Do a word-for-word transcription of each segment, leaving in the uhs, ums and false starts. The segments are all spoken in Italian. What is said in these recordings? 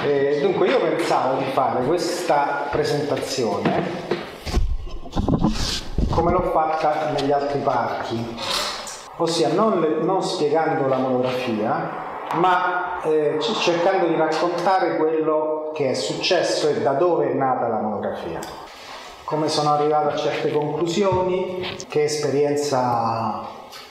Eh, dunque io pensavo di fare questa presentazione come l'ho fatta negli altri parchi, ossia non, le, non spiegando la monografia, ma eh, cercando di raccontare quello che è successo e da dove è nata la monografia, come sono arrivato a certe conclusioni, che esperienza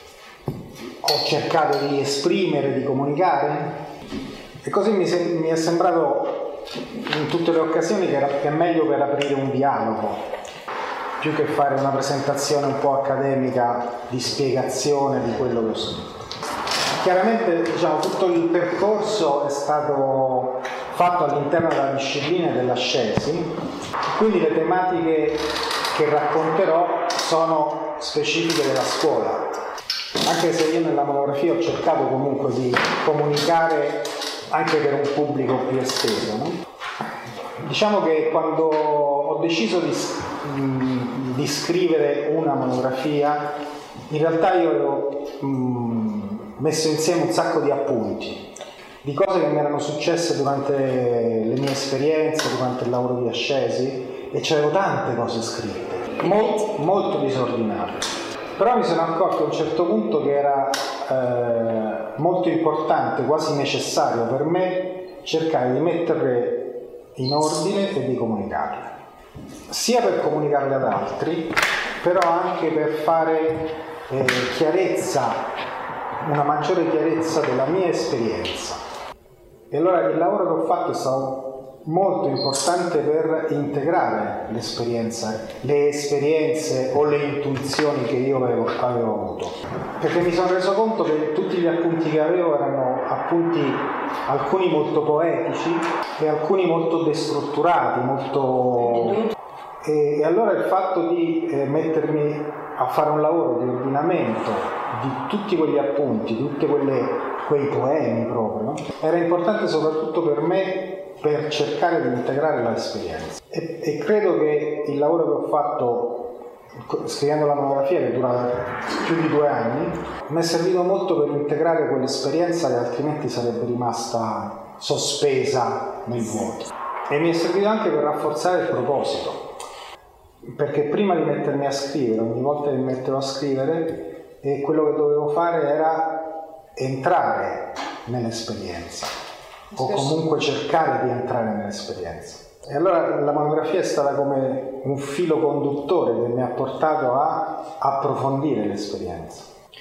ho cercato di esprimere, di comunicare, e così mi, se, mi è sembrato in tutte le occasioni che, era, che è meglio per aprire un dialogo più che fare una presentazione un po' accademica di spiegazione di quello che ho scritto. Chiaramente, diciamo, tutto il percorso è stato fatto all'interno della disciplina dell'ascesi, quindi le tematiche che racconterò sono specifiche della scuola, anche se io nella monografia ho cercato comunque di comunicare anche per un pubblico più esteso, no? Diciamo che quando ho deciso di, di scrivere una monografia, in realtà io avevo mh, messo insieme un sacco di appunti, di cose che mi erano successe durante le mie esperienze, durante il lavoro di ascesi, e c'avevo tante cose scritte, mo- molto disordinate. Però mi sono accorto a un certo punto che era eh, molto importante, quasi necessario per me, cercare di mettere in ordine e di comunicarle, sia per comunicarle ad altri, però anche per fare eh, chiarezza, una maggiore chiarezza della mia esperienza. E allora il lavoro che ho fatto è stato molto importante per integrare l'esperienza, le esperienze o le intuizioni che io avevo, avevo avuto, perché mi sono reso conto che tutti gli appunti che avevo erano appunti, alcuni molto poetici e alcuni molto destrutturati, molto... E, e allora il fatto di eh, mettermi a fare un lavoro di ordinamento di tutti quegli appunti, di tutti quei poemi proprio, no? Era importante soprattutto per me, per cercare di integrare l'esperienza. E, e credo che il lavoro che ho fatto scrivendo la monografia, che dura più di due anni, mi è servito molto per integrare quell'esperienza che altrimenti sarebbe rimasta sospesa nel vuoto. E mi è servito anche per rafforzare il proposito, perché prima di mettermi a scrivere, ogni volta che mi mettevo a scrivere, e quello che dovevo fare era entrare nell'esperienza, o comunque cercare di entrare nell'esperienza. E allora la monografia è stata come un filo conduttore che mi ha portato a approfondire l'esperienza.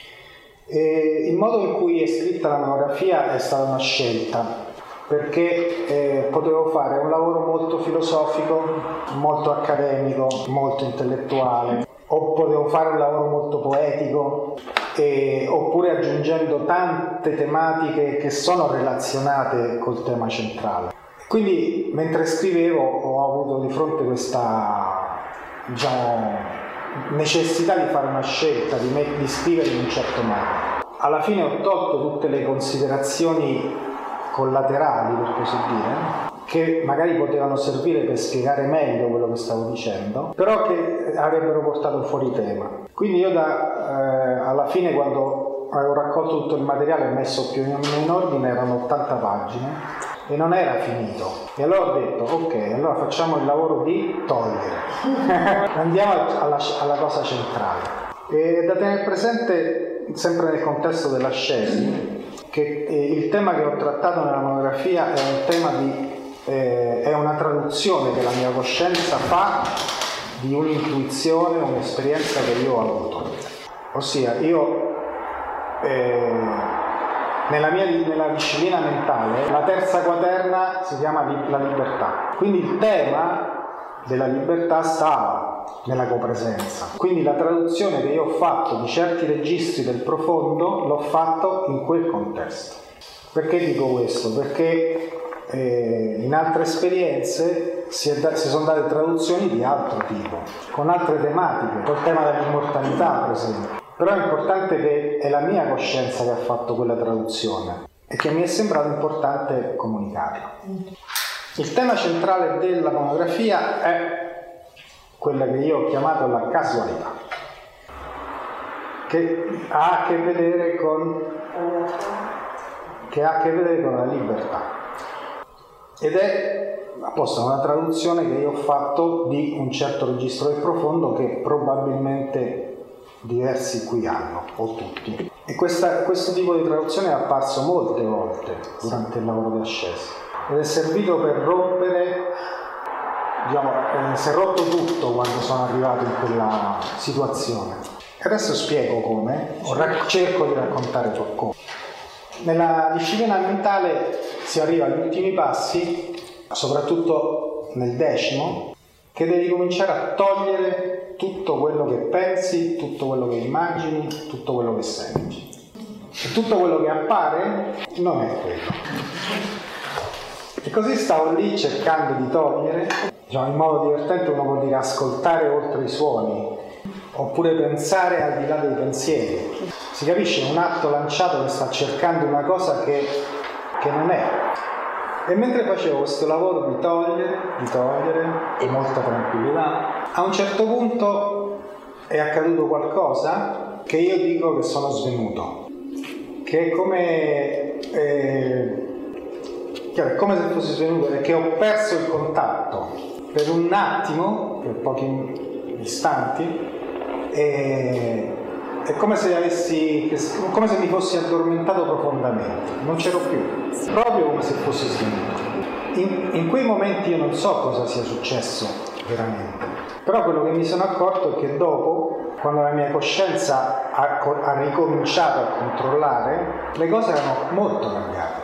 E il modo in cui è scritta la monografia è stata una scelta, perché eh, potevo fare un lavoro molto filosofico, molto accademico, molto intellettuale, o potevo fare un lavoro molto poetico, e, oppure aggiungendo tante tematiche che sono relazionate col tema centrale. Quindi mentre scrivevo ho avuto di fronte questa, diciamo, necessità di fare una scelta, di, met- di scrivere in un certo modo. Alla fine ho tolto tutte le considerazioni collaterali, per così dire, che magari potevano servire per spiegare meglio quello che stavo dicendo, però che avrebbero portato fuori tema. Quindi io da, eh, alla fine, quando avevo raccolto tutto il materiale e messo più in ordine, erano ottanta pagine e non era finito. E allora ho detto, ok, allora facciamo il lavoro di togliere. Andiamo alla, alla cosa centrale. E da tenere presente, sempre nel contesto dell'ascesi, che il tema che ho trattato nella monografia è un tema di eh, è una traduzione che la mia coscienza fa di un'intuizione, un'esperienza che io ho avuto. Ossia, io eh, nella mia nella disciplina mentale la terza quaterna si chiama la libertà. Quindi il tema della libertà stava nella copresenza. Quindi la traduzione che io ho fatto di certi registri del profondo l'ho fatto in quel contesto. Perché dico questo? Perché eh, in altre esperienze si, è da, si sono date traduzioni di altro tipo, con altre tematiche, col tema dell'immortalità per esempio. Però è importante che è la mia coscienza che ha fatto quella traduzione e che mi è sembrato importante comunicarla. Il tema centrale della monografia è quella che io ho chiamato la casualità, che ha a che vedere con che ha a che vedere con la libertà. ed è apposta una traduzione che io ho fatto di un certo registro del profondo che probabilmente diversi qui hanno, o tutti. E questa, questo tipo di traduzione è apparso molte volte durante il lavoro di ascesi ed è servito per rompere, diciamo, eh, si è rotto tutto quando sono arrivato in quella situazione. E adesso spiego come, o rac- cerco di raccontare come. Nella disciplina mentale si arriva agli ultimi passi, soprattutto nel decimo, che devi cominciare a togliere tutto quello che pensi, tutto quello che immagini, tutto quello che senti. E tutto quello che appare non è quello. E così stavo lì cercando di togliere, diciamo, in modo divertente uno può dire ascoltare oltre i suoni, oppure pensare al di là dei pensieri. Si capisce un atto lanciato che sta cercando una cosa che, che non è. E mentre facevo questo lavoro di togliere, di togliere, e molta tranquillità, a un certo punto è accaduto qualcosa che io dico che sono svenuto, che è come, eh, è come se fossi svenuto e che ho perso il contatto per un attimo, per pochi istanti, e è come se avessi, come se mi fossi addormentato profondamente, non c'ero più, proprio come se fossi svenuto. In, in quei momenti io non so cosa sia successo veramente, però quello che mi sono accorto è che dopo, quando la mia coscienza ha, ha ricominciato a controllare, le cose erano molto cambiate.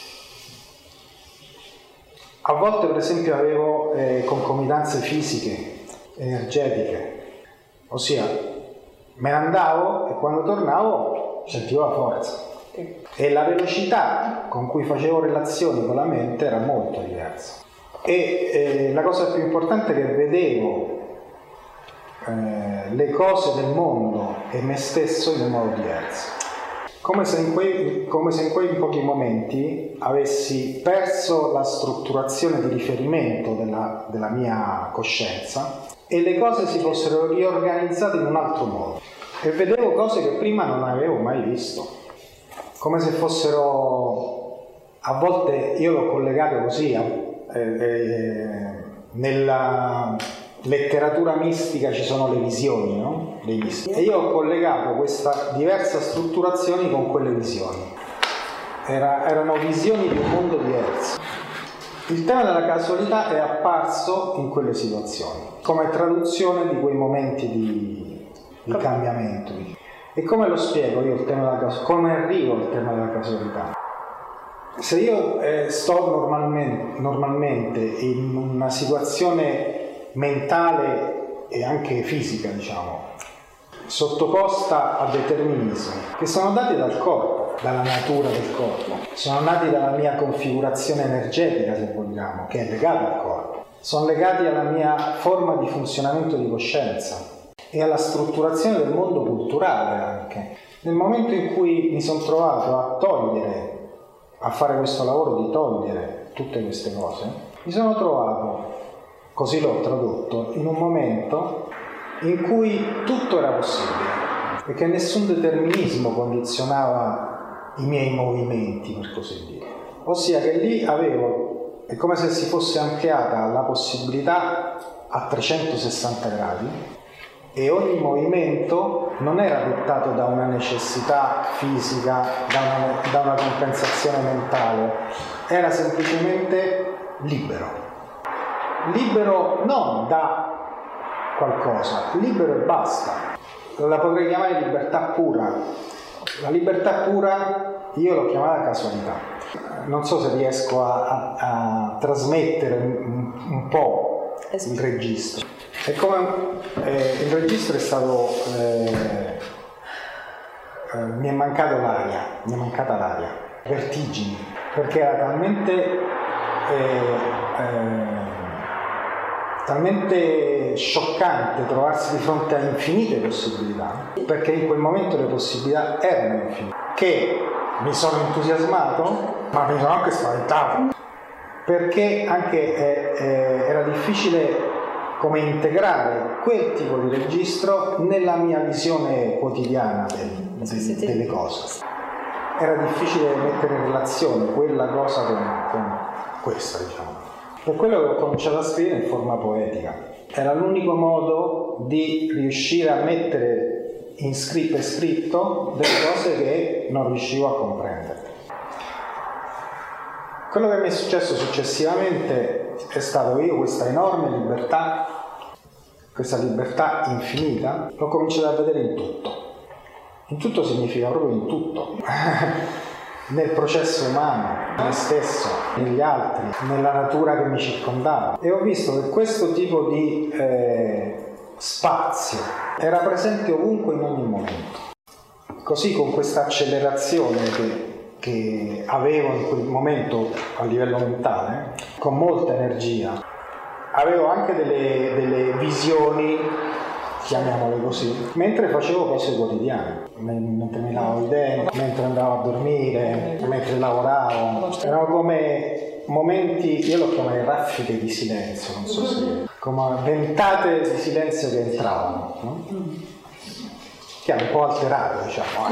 A volte, per esempio, avevo eh, concomitanze fisiche, energetiche, ossia me ne andavo e quando tornavo sentivo la forza e la velocità con cui facevo relazioni con la mente era molto diversa. E eh, la cosa più importante è che vedevo eh, le cose del mondo e me stesso in un modo diverso, come se in quei, come se in quei pochi momenti avessi perso la strutturazione di riferimento della, della mia coscienza e le cose si fossero riorganizzate in un altro modo. E vedevo cose che prima non avevo mai visto, come se fossero, a volte io l'ho collegato così, eh, eh, nella letteratura mistica ci sono le visioni, no? Dei mistici. E io ho collegato questa diversa strutturazione con quelle visioni. Era, erano visioni di un mondo diverso. Il tema della casualità è apparso in quelle situazioni, come traduzione di quei momenti di, di cambiamento. E come lo spiego io il tema della casualità? Come arrivo al tema della casualità? Se io eh, sto normalmente, normalmente in una situazione mentale e anche fisica, diciamo, sottoposta a determinismi che sono dati dal corpo, dalla natura del corpo, sono nati dalla mia configurazione energetica, se vogliamo, che è legata al corpo, sono legati alla mia forma di funzionamento di coscienza e alla strutturazione del mondo culturale anche. Nel momento in cui mi sono trovato a togliere, a fare questo lavoro di togliere tutte queste cose, mi sono trovato, così l'ho tradotto, in un momento in cui tutto era possibile, perché nessun determinismo condizionava i miei movimenti, per così dire. Ossia che lì avevo, è come se si fosse ampliata la possibilità a trecentosessanta gradi e ogni movimento non era dettato da una necessità fisica, da una, da una compensazione mentale, era semplicemente libero. Libero non da qualcosa, libero e basta. La potrei chiamare libertà pura. La libertà pura io l'ho chiamata casualità. Non so se riesco a, a, a trasmettere un, un po' il registro. È come eh, il registro è stato eh, eh, mi è mancato l'aria, mi è mancata l'aria, vertigini, perché era talmente eh, eh, talmente scioccante trovarsi di fronte a infinite possibilità, perché in quel momento le possibilità erano infinite, che mi sono entusiasmato, ma mi sono anche spaventato, perché anche eh, eh, era difficile come integrare quel tipo di registro nella mia visione quotidiana del, de, delle cose. Era difficile mettere in relazione quella cosa con, con questa, diciamo. Per quello che ho cominciato a scrivere in forma poetica. Era l'unico modo di riuscire a mettere in scritto e scritto delle cose che non riuscivo a comprendere. Quello che mi è successo successivamente è stato che io questa enorme libertà, questa libertà infinita, l'ho cominciato a vedere in tutto. In tutto significa proprio in tutto. Nel processo umano, in me stesso, negli altri, nella natura che mi circondava. E ho visto che questo tipo di eh, spazio era presente ovunque in ogni momento. Così, con questa accelerazione che che avevo in quel momento a livello mentale, con molta energia, avevo anche delle, delle visioni, chiamiamole così, mentre facevo cose quotidiane, mentre mi lavavo i denti, mentre andavo a dormire, mentre lavoravo. Erano come momenti, io lo chiamerei raffiche di silenzio, non so se, come ventate di silenzio che entravano, no? Che è un po' alterato, diciamo.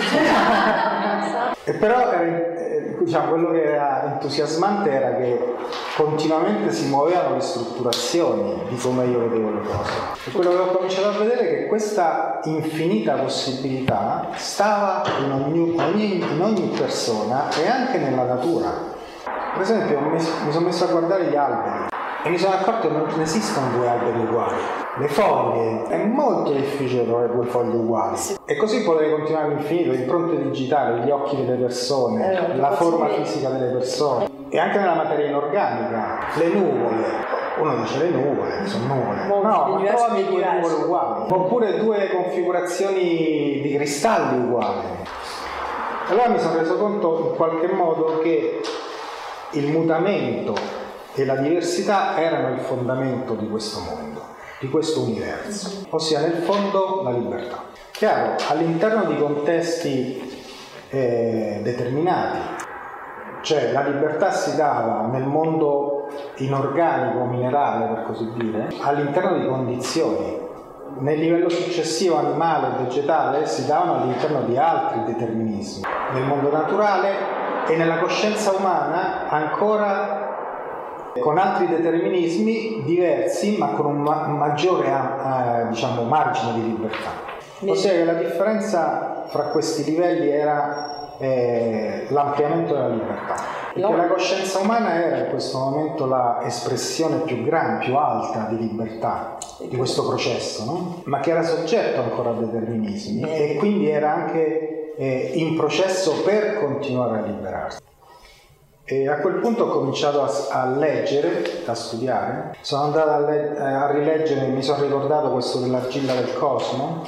E però eh, diciamo, quello che era entusiasmante era che continuamente si muovevano le strutturazioni di come io vedevo le cose. E quello che ho cominciato a vedere è che questa infinita possibilità stava in ogni, ogni, in ogni persona e anche nella natura. Per esempio mi, mi sono messo a guardare gli alberi e mi sono accorto che non esistono due alberi uguali. Le foglie, è molto difficile trovare due foglie uguali. E così potrei continuare all'infinito, le impronte digitali, gli occhi delle persone, eh, la forma fisica delle persone e anche nella materia inorganica, le nuvole. Uno dice le nuvole, sono nuvole. No, ma trovi due nuvole uguali. Oppure due configurazioni di cristalli uguali. Allora mi sono reso conto in qualche modo che il mutamento e la diversità erano il fondamento di questo mondo, di questo universo, ossia nel fondo la libertà. Chiaro, all'interno di contesti eh, determinati, cioè la libertà si dava nel mondo inorganico, minerale per così dire, all'interno di condizioni. Nel livello successivo animale e vegetale si davano all'interno di altri determinismi. Nel mondo naturale e nella coscienza umana ancora con altri determinismi diversi ma con un ma- maggiore eh, diciamo, margine di libertà. Ossia che la differenza fra questi livelli era eh, l'ampliamento della libertà, perché la coscienza umana era in questo momento l'espressione più grande, più alta di libertà di questo processo, no? Ma che era soggetto ancora a determinismi e quindi era anche eh, in processo per continuare a liberarsi. E a quel punto ho cominciato a, a leggere, a studiare, sono andato a, le, a rileggere, mi sono ricordato questo dell'argilla del cosmo,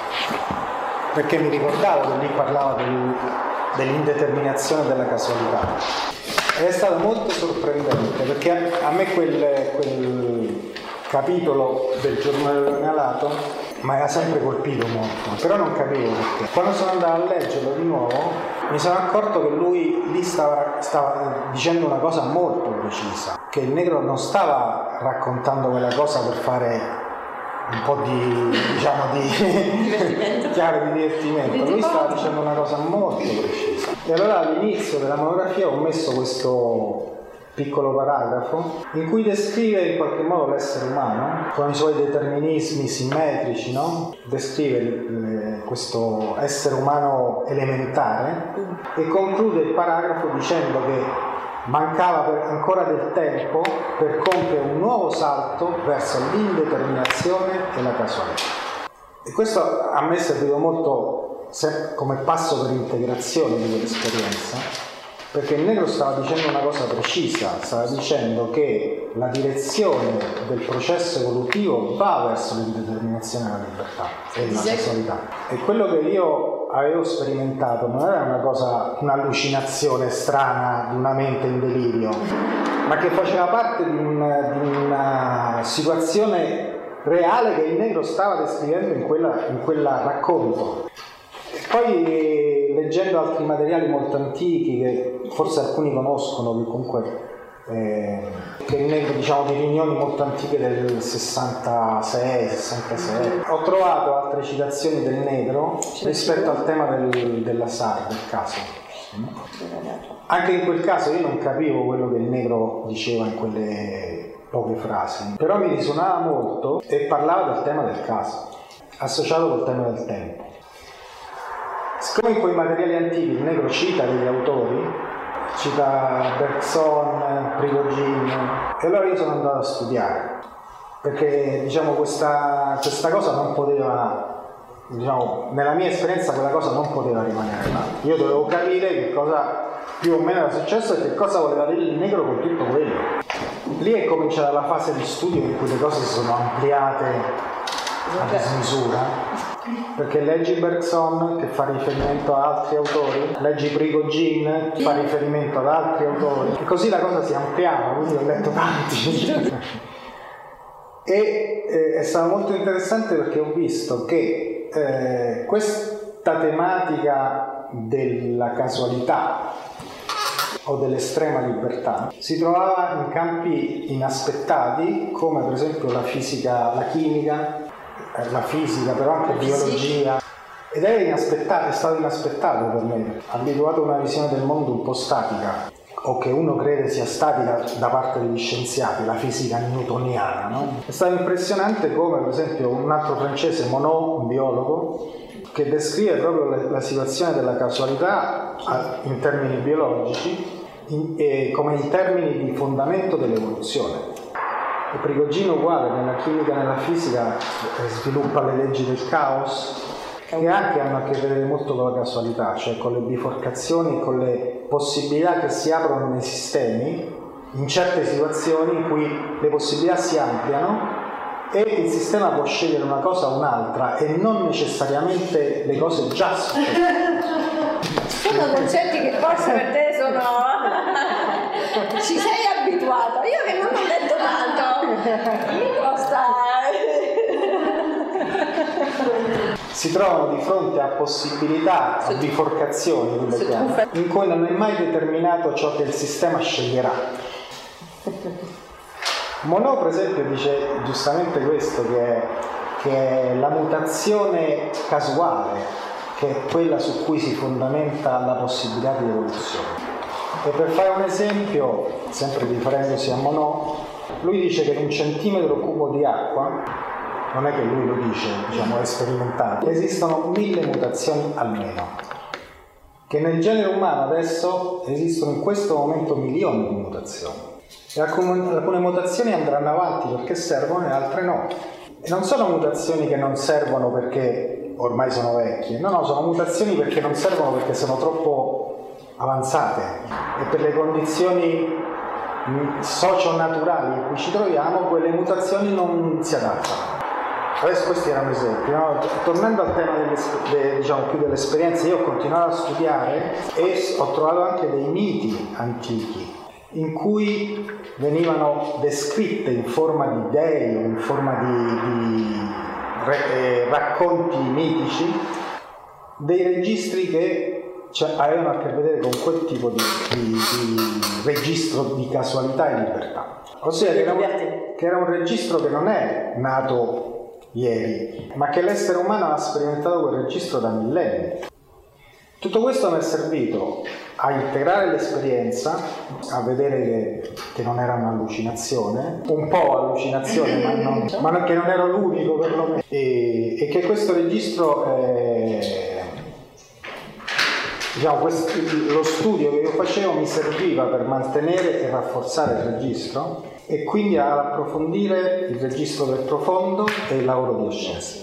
perché mi ricordavo che lì parlava del, dell'indeterminazione della casualità. Ed è stato molto sorprendente, perché a, a me quel, quel capitolo del giornale malato mi ha sempre colpito molto, però non capivo perché. Quando sono andato a leggerlo di nuovo mi sono accorto che lui lì stava, stava dicendo una cosa molto precisa, che il negro non stava raccontando quella cosa per fare un po' di, diciamo, di divertimento, chiaro, di divertimento. Lui stava dicendo una cosa molto precisa. E allora all'inizio della monografia ho messo questo piccolo paragrafo in cui descrive in qualche modo l'essere umano con i suoi determinismi simmetrici, no? Descrive eh, questo essere umano elementare e conclude il paragrafo dicendo che mancava per ancora del tempo per compiere un nuovo salto verso l'indeterminazione e la casualità. E questo a me è servito molto come passo per integrazione di quell'esperienza, perché il negro stava dicendo una cosa precisa, stava dicendo che la direzione del processo evolutivo va verso l'indeterminazione della libertà e la casualità. E quello che io avevo sperimentato non era una cosa, un'allucinazione strana di una mente in delirio, ma che faceva parte di, un, di una situazione reale che il negro stava descrivendo in quella, in quella racconto. Poi leggendo altri materiali molto antichi che forse alcuni conoscono, che comunque eh, che il negro, diciamo, di riunioni molto antiche del sessantasei sessantasei, ho trovato altre citazioni del negro rispetto al tema del, della S A R, del caso. Anche in quel caso io non capivo quello che il negro diceva in quelle poche frasi, però mi risuonava molto e parlava del tema del caso, associato col tema del tempo. Siccome in quei materiali antichi il negro cita degli autori, cita Bergson, Prigogine, e allora io sono andato a studiare, perché diciamo questa, questa cosa non poteva, diciamo, nella mia esperienza quella cosa non poteva rimanere là. Io dovevo capire che cosa più o meno era successo e che cosa voleva dire il negro con tutto quello. Lì è cominciata la fase di studio in cui le cose si sono ampliate a dismisura, perché leggi Bergson che fa riferimento ad altri autori, leggi Prigogine che fa riferimento ad altri autori, e così la cosa si ampliava, quindi ho letto tanti. E eh, è stato molto interessante perché ho visto che eh, questa tematica della casualità o dell'estrema libertà si trovava in campi inaspettati, come per esempio la fisica, la chimica, la fisica, però anche la biologia, ed è inaspettato, è stato inaspettato per me, abituato a una visione del mondo un po' statica, o che uno crede sia statica da parte degli scienziati, la fisica newtoniana, no? È stato impressionante come per esempio un altro francese, Monod, un biologo, che descrive proprio la, la situazione della casualità in termini biologici in, e come in termini di fondamento dell'evoluzione. E Prigogine uguale, nella chimica e nella fisica sviluppa le leggi del caos, che anche hanno a che vedere molto con la casualità, cioè con le biforcazioni, con le possibilità che si aprono nei sistemi in certe situazioni in cui le possibilità si ampliano e il sistema può scegliere una cosa o un'altra e non necessariamente le cose già succedono. Sono concetti che forse per te sono... ci sei abituato, io che non ho detto tanto mi costa... Si trovano di fronte a possibilità, a biforcazioni in cui non è mai determinato ciò che il sistema sceglierà. Monod per esempio dice giustamente questo, che è, che è la mutazione casuale, che è quella su cui si fondamenta la possibilità di evoluzione. E per fare un esempio, sempre riferendosi a Monod, lui dice che in un centimetro cubo di acqua, non è che lui lo dice, diciamo, è sperimentato, esistono mille mutazioni almeno, che nel genere umano adesso esistono in questo momento milioni di mutazioni. E alcune, alcune mutazioni andranno avanti perché servono e altre no. E non sono mutazioni che non servono perché ormai sono vecchie, no, no, sono mutazioni perché non servono perché sono troppo avanzate e per le condizioni socio-naturali in cui ci troviamo, quelle mutazioni non si adattano. Adesso questi erano esempi, no? Tornando al tema delle, diciamo, più dell'esperienza, io ho continuato a studiare e ho trovato anche dei miti antichi in cui venivano descritte in forma di dei o in forma di, di re, eh, racconti mitici dei registri che cioè, avevano a che vedere con quel tipo di, di, di registro di casualità e libertà. Ossia che era, un, che era un registro che non è nato ieri, ma che l'essere umano ha sperimentato quel registro da millenni. Tutto questo mi è servito a integrare l'esperienza, a vedere che, che non era un'allucinazione, un po' allucinazione, ma, non, ma che non ero l'unico perlomeno, e, e che questo registro, eh, diciamo, questo, lo studio che io facevo mi serviva per mantenere e rafforzare il registro e quindi ad approfondire il registro del profondo e il lavoro di ascenso.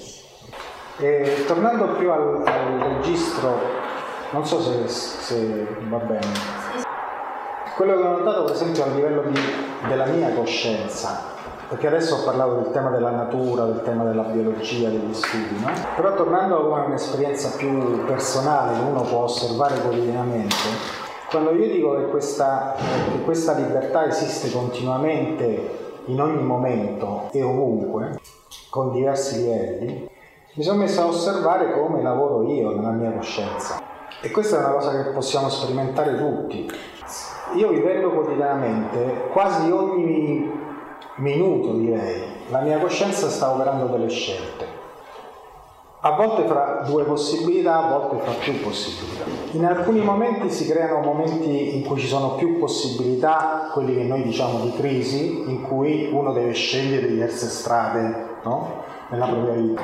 E tornando più al, al registro, non so se, se va bene, quello che ho notato per esempio a livello di, della mia coscienza, perché adesso ho parlato del tema della natura, del tema della biologia, degli studi, no? Però tornando a un'esperienza più personale che uno può osservare quotidianamente, quando io dico che questa, che questa libertà esiste continuamente in ogni momento e ovunque, con diversi livelli, mi sono messo a osservare come lavoro io nella mia coscienza. E questa è una cosa che possiamo sperimentare tutti. Io vivendo quotidianamente, quasi ogni minuto direi, la mia coscienza sta operando delle scelte. a volte fra due possibilità, a volte fra più possibilità. In alcuni momenti si creano momenti in cui ci sono più possibilità, quelli che noi diciamo di crisi, in cui uno deve scegliere diverse strade, no? Nella propria vita.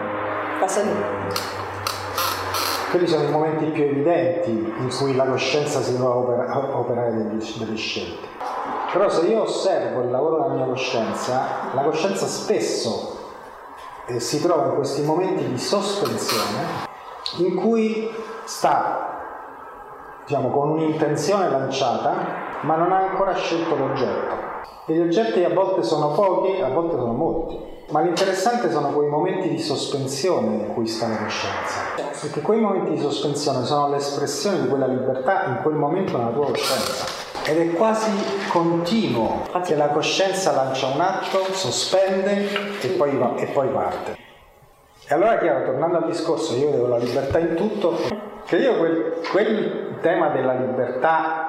Quelli sono i momenti più evidenti in cui la coscienza si trova a opera, operare delle, delle scelte. Però se io osservo il lavoro della mia coscienza, la coscienza spesso eh, si trova in questi momenti di sospensione in cui sta, diciamo, con un'intenzione lanciata, ma non ha ancora scelto l'oggetto. E gli oggetti a volte sono pochi, a volte sono molti. Ma l'interessante sono quei momenti di sospensione in cui sta la coscienza, perché quei momenti di sospensione sono l'espressione di quella libertà in quel momento nella tua coscienza, ed è quasi continuo che la coscienza lancia un atto, sospende e poi, va, e poi parte. E allora, chiaro, tornando al discorso, io vedo la libertà in tutto, che io quel, quel tema della libertà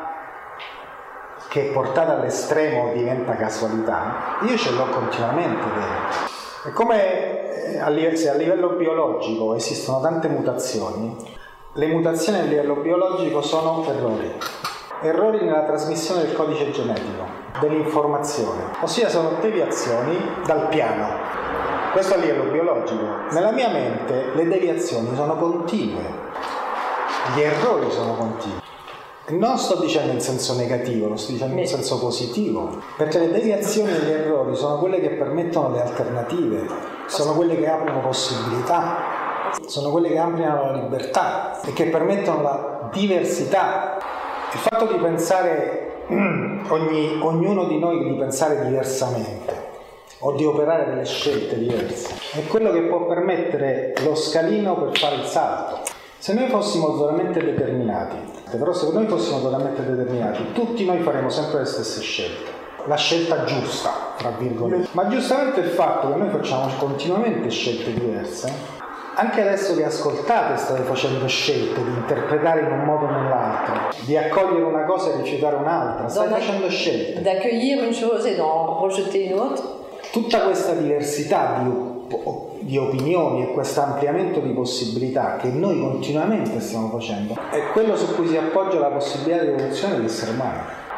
che portata all'estremo diventa casualità, io ce l'ho continuamente dentro. È come se a livello biologico esistono tante mutazioni, le mutazioni a livello biologico sono errori. Errori nella trasmissione del codice genetico, dell'informazione, ossia sono deviazioni dal piano. Questo a livello biologico. Nella mia mente le deviazioni sono continue, gli errori sono continui. Non sto dicendo in senso negativo, lo sto dicendo in senso positivo, perché le deviazioni e gli errori sono quelle che permettono le alternative, sono quelle che aprono possibilità, sono quelle che ampliano la libertà e che permettono la diversità. Il fatto di pensare, ogni, ognuno di noi di pensare diversamente o di operare delle scelte diverse, è quello che può permettere lo scalino per fare il salto. Se noi fossimo totalmente determinati, però se noi fossimo totalmente determinati, tutti noi faremo sempre le stesse scelte. La scelta giusta, tra virgolette. Ma giustamente il fatto che noi facciamo continuamente scelte diverse, anche adesso che ascoltate state facendo scelte di interpretare in un modo o nell'altro, di accogliere una cosa e rifiutare un'altra, stai facendo scelte. D'accueillir une chose et d'en rejeter une autre. Tutta questa diversità di di opinioni e questo ampliamento di possibilità che noi continuamente stiamo facendo è quello su cui si appoggia la possibilità di evoluzione dell'essere umano.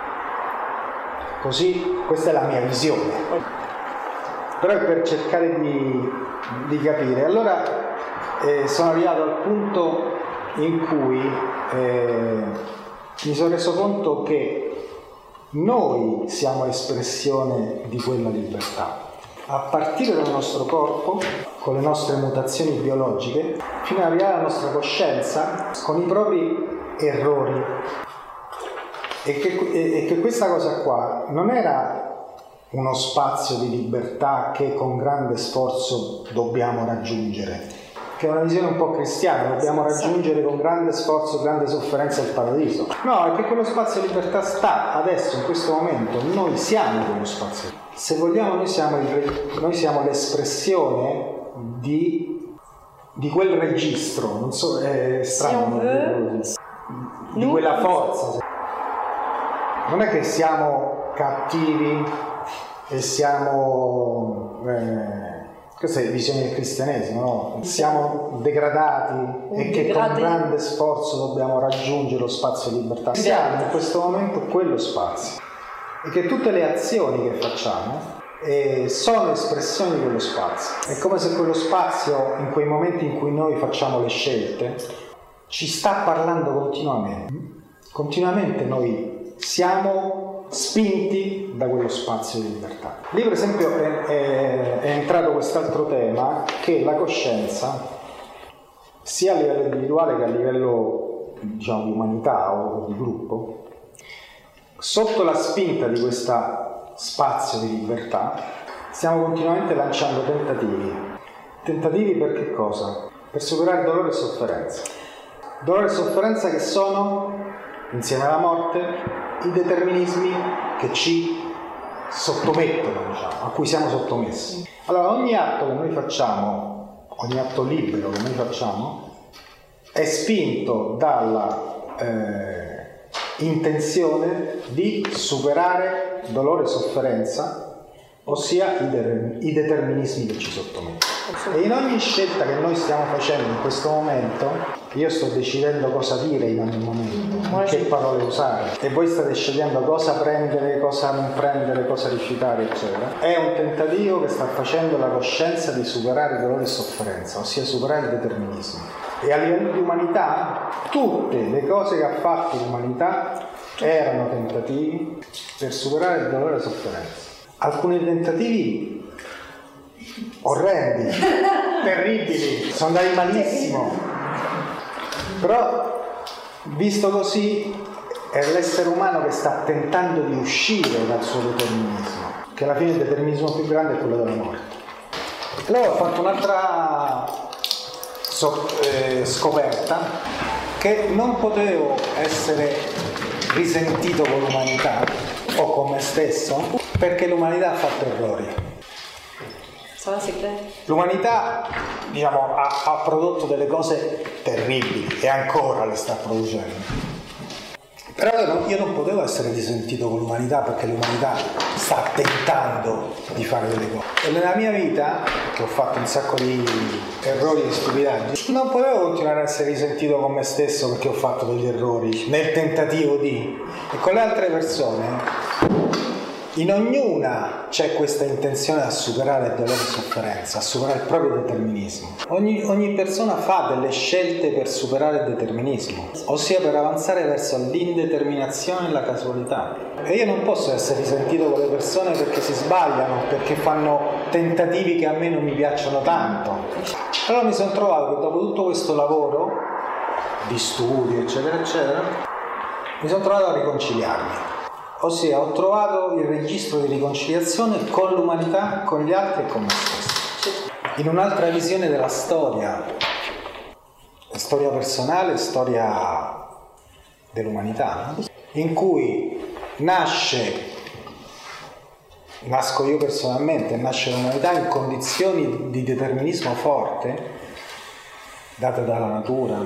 Così, questa è la mia visione, però è per cercare di, di capire. Allora eh, sono arrivato al punto in cui eh, mi sono reso conto che noi siamo espressione di quella libertà, a partire dal nostro corpo, con le nostre mutazioni biologiche, fino ad arrivare alla nostra coscienza, con i propri errori. E che, e, e che questa cosa qua non era uno spazio di libertà che con grande sforzo dobbiamo raggiungere, che è una visione un po' cristiana, dobbiamo raggiungere con grande sforzo, grande sofferenza il paradiso. No, è che quello spazio di libertà sta adesso, in questo momento, noi siamo quello spazio. Se vogliamo, noi siamo, il, noi siamo l'espressione di, di quel registro, non so, è strano, di, di quella forza. Non è che siamo cattivi e siamo... Eh, questa è visione del cristianesimo, no? Siamo degradati e che con grande sforzo dobbiamo raggiungere lo spazio di libertà. Siamo in questo momento quello spazio e che tutte le azioni che facciamo eh, sono espressioni di quello spazio. È come se quello spazio, in quei momenti in cui noi facciamo le scelte, ci sta parlando continuamente. Continuamente noi siamo spinti da quello spazio di libertà. Lì per esempio è, è, è entrato quest'altro tema, che la coscienza, sia a livello individuale che a livello, diciamo, di umanità o di gruppo, sotto la spinta di questo spazio di libertà stiamo continuamente lanciando tentativi. Tentativi per che cosa? Per superare dolore e sofferenza. Dolore e sofferenza che sono, insieme alla morte, i determinismi che ci sottomettono, diciamo, a cui siamo sottomessi. Allora ogni atto che noi facciamo, ogni atto libero che noi facciamo, è spinto dalla eh, intenzione di superare dolore e sofferenza ossia i, de- i determinismi che ci sottomettono. E in ogni scelta che noi stiamo facendo in questo momento, io sto decidendo cosa dire in ogni momento, che parole usare, e voi state scegliendo cosa prendere, cosa non prendere, cosa rifiutare, eccetera. È un tentativo che sta facendo la coscienza di superare dolore e sofferenza, ossia superare il determinismo. E a livello di umanità, tutte le cose che ha fatto l'umanità erano tentativi per superare il dolore e la sofferenza. Alcuni tentativi orrendi, terribili, sono andati malissimo, però visto così è l'essere umano che sta tentando di uscire dal suo determinismo, che alla fine il determinismo più grande è quello della morte. Allora ho fatto un'altra so, eh, scoperta, che non potevo essere risentito con l'umanità o con me stesso, perché l'umanità ha fatto errori. L'umanità, diciamo, ha, ha prodotto delle cose terribili e ancora le sta producendo. Però io non, io non potevo essere risentito con l'umanità, perché l'umanità sta tentando di fare delle cose. E nella mia vita, che ho fatto un sacco di errori e stupidaggini, non potevo continuare a essere risentito con me stesso perché ho fatto degli errori nel tentativo di... E con le altre persone, in ognuna c'è questa intenzione a superare il dolore e sofferenza, a superare il proprio determinismo. Ogni, ogni persona fa delle scelte per superare il determinismo, ossia per avanzare verso l'indeterminazione e la casualità. E io non posso essere risentito con le persone perché si sbagliano, perché fanno tentativi che a me non mi piacciono tanto. Allora mi sono trovato che dopo tutto questo lavoro di studio, eccetera, eccetera, mi sono trovato a riconciliarmi. Ossia, ho trovato il registro di riconciliazione con l'umanità, con gli altri e con me stesso. In un'altra visione della storia, storia personale, storia dell'umanità, in cui nasce, nasco io personalmente, nasce l'umanità in condizioni di determinismo forte, date dalla natura,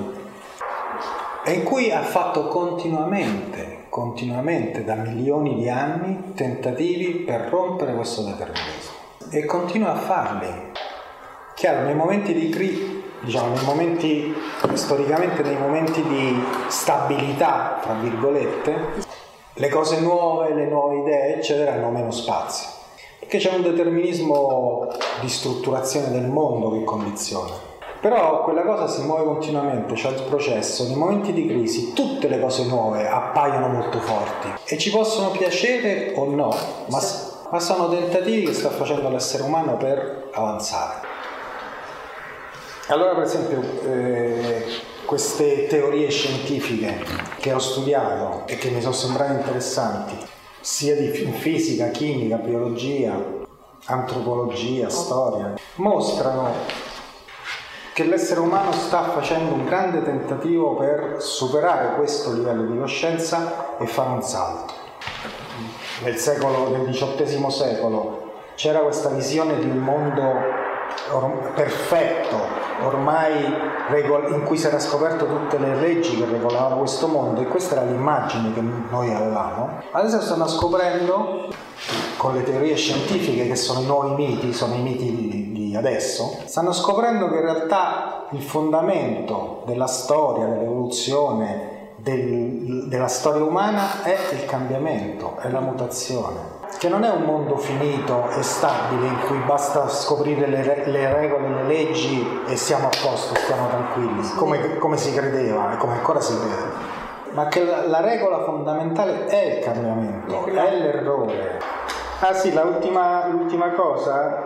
e in cui ha fatto continuamente continuamente da milioni di anni tentativi per rompere questo determinismo, e continua a farli. Chiaro, nei momenti di crisi, diciamo, nei momenti, storicamente nei momenti di stabilità, fra virgolette, le cose nuove, le nuove idee, eccetera, hanno meno spazio, perché c'è un determinismo di strutturazione del mondo che condiziona. Però quella cosa si muove continuamente, c'è il processo. Nei momenti di crisi tutte le cose nuove appaiono molto forti e ci possono piacere o no, ma, ma sono tentativi che sta facendo l'essere umano per avanzare. Allora, per esempio, eh, queste teorie scientifiche che ho studiato e che mi sono sembrate interessanti, sia di fisica, chimica, biologia, antropologia, storia, mostrano che l'essere umano sta facendo un grande tentativo per superare questo livello di coscienza e fare un salto. Nel secolo, nel diciottesimo secolo c'era questa visione di un mondo or- perfetto, ormai regol- in cui si era scoperto tutte le leggi che regolavano questo mondo, e questa era l'immagine che noi avevamo. Adesso stanno scoprendo, con le teorie scientifiche che sono i nuovi miti, sono i miti di, di adesso, stanno scoprendo che in realtà il fondamento della storia, dell'evoluzione, del, della storia umana è il cambiamento, è la mutazione, che non è un mondo finito e stabile in cui basta scoprire le, le regole, le leggi e siamo a posto, stiamo tranquilli, come, come si credeva e come ancora si crede, ma che la, la regola fondamentale è il cambiamento, è l'errore. Ah sì, la ultima, l'ultima cosa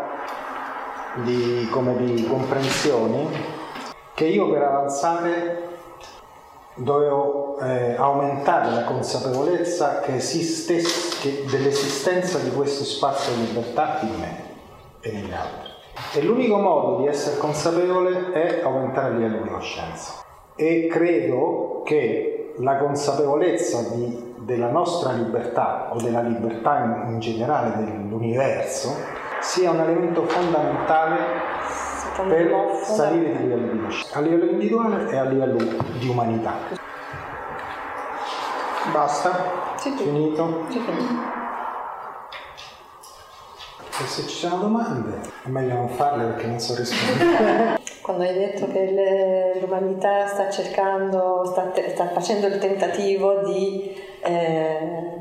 di, come di comprensioni, che io per avanzare dovevo eh, aumentare la consapevolezza che esiste, che dell'esistenza di questo spazio di libertà in me e negli altri. E l'unico modo di essere consapevole è aumentare il livello di coscienza. E credo che la consapevolezza di, della nostra libertà o della libertà in, in generale dell'universo sia un elemento fondamentale per salire di livello di coscienza, a livello individuale e a livello di umanità. Basta? Sì, finito? Sì, finito. E se ci sono domande è meglio non farle perché non so rispondere. Quando hai detto che le, l'umanità sta cercando, sta, te, sta facendo il tentativo di, eh,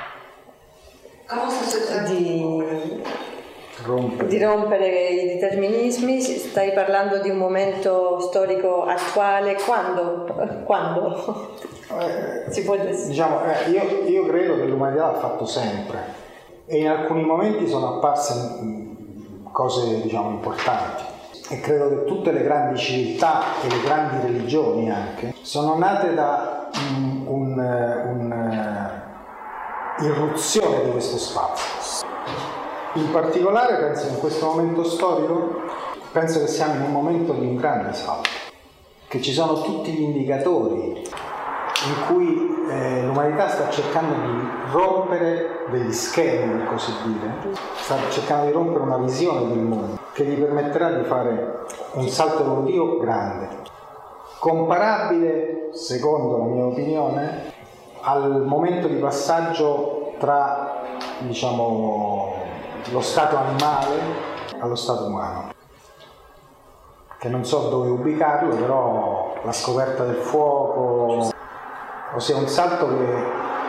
di, rompere. di rompere i determinismi, stai parlando di un momento storico attuale, quando? Quando? Eh, si può dire? Diciamo, eh, io, io credo che l'umanità l'ha fatto sempre e in alcuni momenti sono apparse mh, cose, diciamo, importanti. E credo che tutte le grandi civiltà e le grandi religioni anche sono nate da un, un, un, irruzione di questo spazio. In particolare penso in questo momento storico, penso che siamo in un momento di un grande salto, che ci sono tutti gli indicatori in cui eh, l'umanità sta cercando di rompere degli schemi, per così dire, sta cercando di rompere una visione del mondo che gli permetterà di fare un salto evolutivo grande, comparabile, secondo la mia opinione, al momento di passaggio tra, diciamo, lo stato animale allo stato umano, che non so dove ubicarlo, però la scoperta del fuoco, ossia un salto che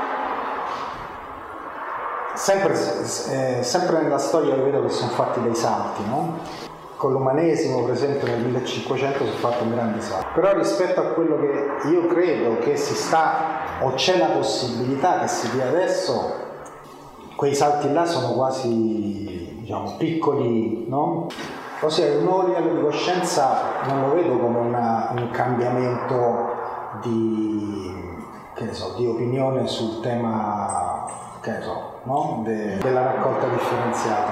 sempre, eh, sempre nella storia io vedo che sono fatti dei salti, no? Con l'umanesimo per esempio nel millecinquecento si è fatto un grande salto, però rispetto a quello che io credo che si sta o c'è la possibilità che si dia adesso, quei salti là sono quasi, diciamo, piccoli, no? Ossia il nuovo livello di coscienza non lo vedo come una, un cambiamento di, che ne so, di opinione sul tema, che ne so, no? De, della raccolta differenziata.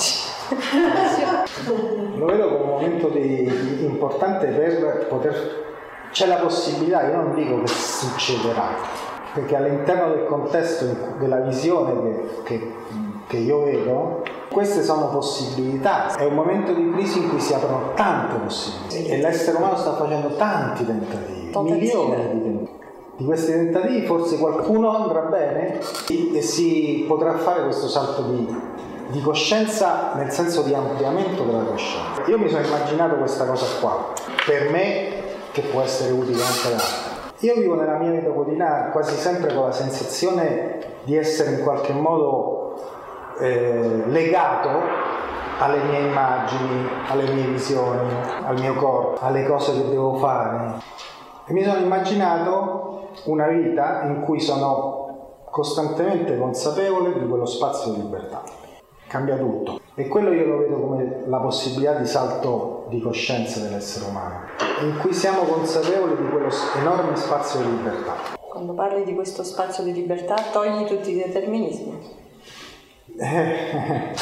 Lo vedo come un momento di, di importante per poter, c'è la possibilità, io non dico che succederà, perché all'interno del contesto della visione che, che, che io vedo, queste sono possibilità. È un momento di crisi in cui si aprono tante possibilità e l'essere umano sta facendo tanti tentativi, milioni di tentativi. Di questi tentativi forse qualcuno andrà bene e si potrà fare questo salto di, di coscienza, nel senso di ampliamento della coscienza. Io mi sono immaginato questa cosa qua, per me, che può essere utile anche ad altri. Io vivo nella mia vita quotidiana quasi sempre con la sensazione di essere in qualche modo eh, legato alle mie immagini, alle mie visioni, al mio corpo, alle cose che devo fare. E mi sono immaginato una vita in cui sono costantemente consapevole di quello spazio di libertà. Cambia tutto. E quello io lo vedo come la possibilità di salto di coscienza dell'essere umano, in cui siamo consapevoli di quello enorme spazio di libertà. Quando parli di questo spazio di libertà, togli tutti i determinismi. Eh,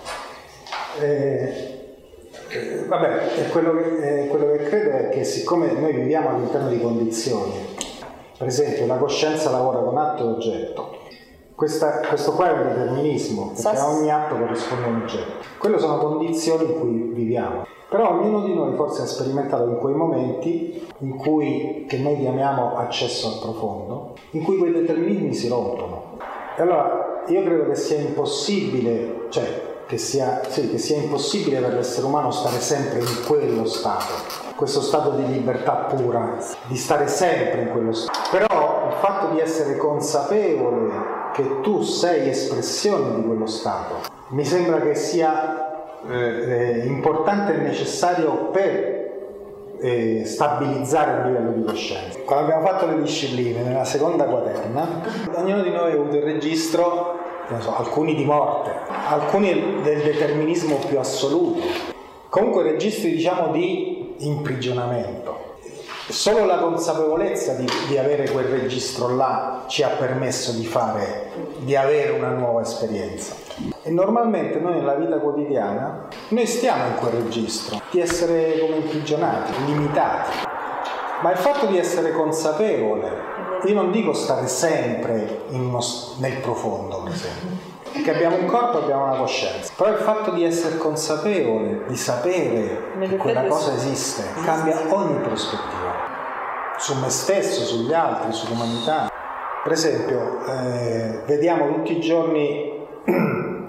eh, eh, vabbè, è quello, che, eh, quello che credo è che siccome noi viviamo all'interno di condizioni, per esempio la coscienza lavora con atto e oggetto, Questa, questo qua è un determinismo, perché a ogni atto corrisponde un oggetto. Quelle sono condizioni in cui viviamo. Però ognuno di noi forse ha sperimentato in quei momenti in cui, che noi chiamiamo accesso al profondo, in cui quei determinismi si rompono. E allora io credo che sia impossibile, cioè che sia, sì, che sia impossibile per l'essere umano stare sempre in quello stato, questo stato di libertà pura, di stare sempre in quello stato. Però il fatto di essere consapevole che tu sei espressione di quello stato mi sembra che sia eh, importante e necessario per eh, stabilizzare il livello di coscienza. Quando abbiamo fatto le discipline nella seconda quaterna, ognuno di noi ha avuto il registro, non so, alcuni di morte, alcuni del determinismo più assoluto, comunque registri, diciamo, di imprigionamento. Solo la consapevolezza di, di avere quel registro là ci ha permesso di fare, di avere una nuova esperienza. E normalmente noi nella vita quotidiana noi stiamo in quel registro, di essere come imprigionati, limitati. Ma il fatto di essere consapevole, io non dico stare sempre in uno, nel profondo, per esempio, perché abbiamo un corpo e abbiamo una coscienza, però il fatto di essere consapevole, di sapere che quella cosa esiste, cambia ogni prospettiva, su me stesso, sugli altri, sull'umanità. Per esempio, eh, vediamo tutti i giorni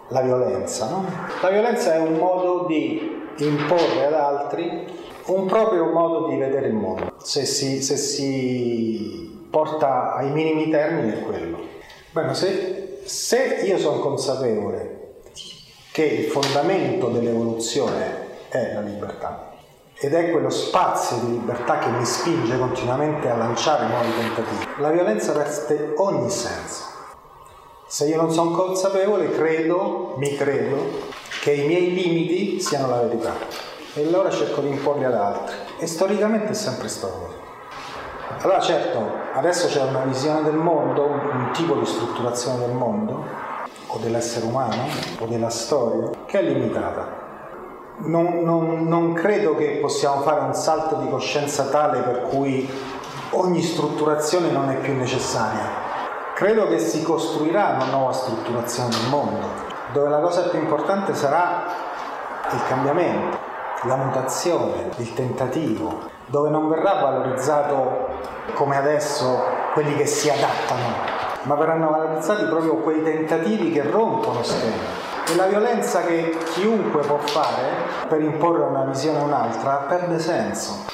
la violenza, no? La violenza è un modo di imporre ad altri un proprio modo di vedere il mondo. Se si, se si porta ai minimi termini è quello. Bene, se, se io sono consapevole che il fondamento dell'evoluzione è la libertà ed è quello spazio di libertà che mi spinge continuamente a lanciare nuovi tentativi, la violenza perde ogni senso. Se io non sono consapevole, credo, mi credo, che i miei limiti siano la verità e allora cerco di imporli ad altri, e storicamente è sempre stato così. Allora certo, adesso c'è una visione del mondo, un tipo di strutturazione del mondo o dell'essere umano o della storia che è limitata. Non, non, non credo che possiamo fare un salto di coscienza tale per cui ogni strutturazione non è più necessaria. Credo che si costruirà una nuova strutturazione del mondo, dove la cosa più importante sarà il cambiamento, la mutazione, il tentativo, dove non verrà valorizzato come adesso quelli che si adattano, ma verranno valorizzati proprio quei tentativi che rompono schemi. E la violenza che chiunque può fare per imporre una visione a un'altra perde senso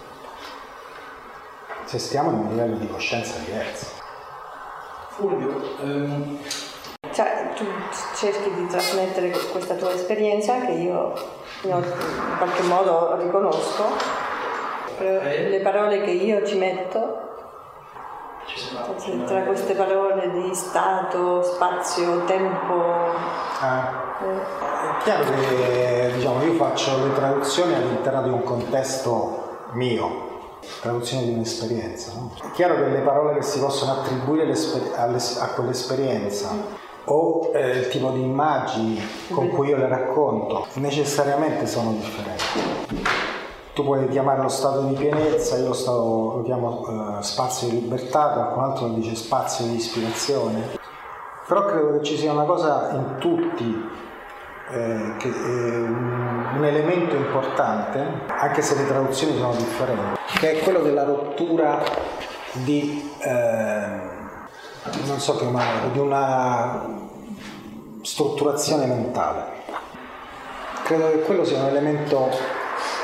se stiamo in un livello di coscienza diverso. Fulvio, ehm... cioè, tu cerchi di trasmettere questa tua esperienza che io in qualche modo riconosco, eh? Le parole che io ci metto tra queste parole di stato, spazio, tempo. Ah, è chiaro che diciamo, io faccio le traduzioni all'interno di un contesto mio, traduzione di un'esperienza, no? È chiaro che le parole che si possono attribuire a quell'esperienza o eh, il tipo di immagini con cui io le racconto necessariamente sono differenti. Tu puoi chiamarlo stato di pienezza, io lo, stato, lo chiamo eh, spazio di libertà, qualcun altro lo dice spazio di ispirazione, però credo che ci sia una cosa in tutti, eh, che, eh, un elemento importante, anche se le traduzioni sono differenti, che è quello della rottura di, eh, non so che chiamarlo, di una strutturazione mentale. Credo che quello sia un elemento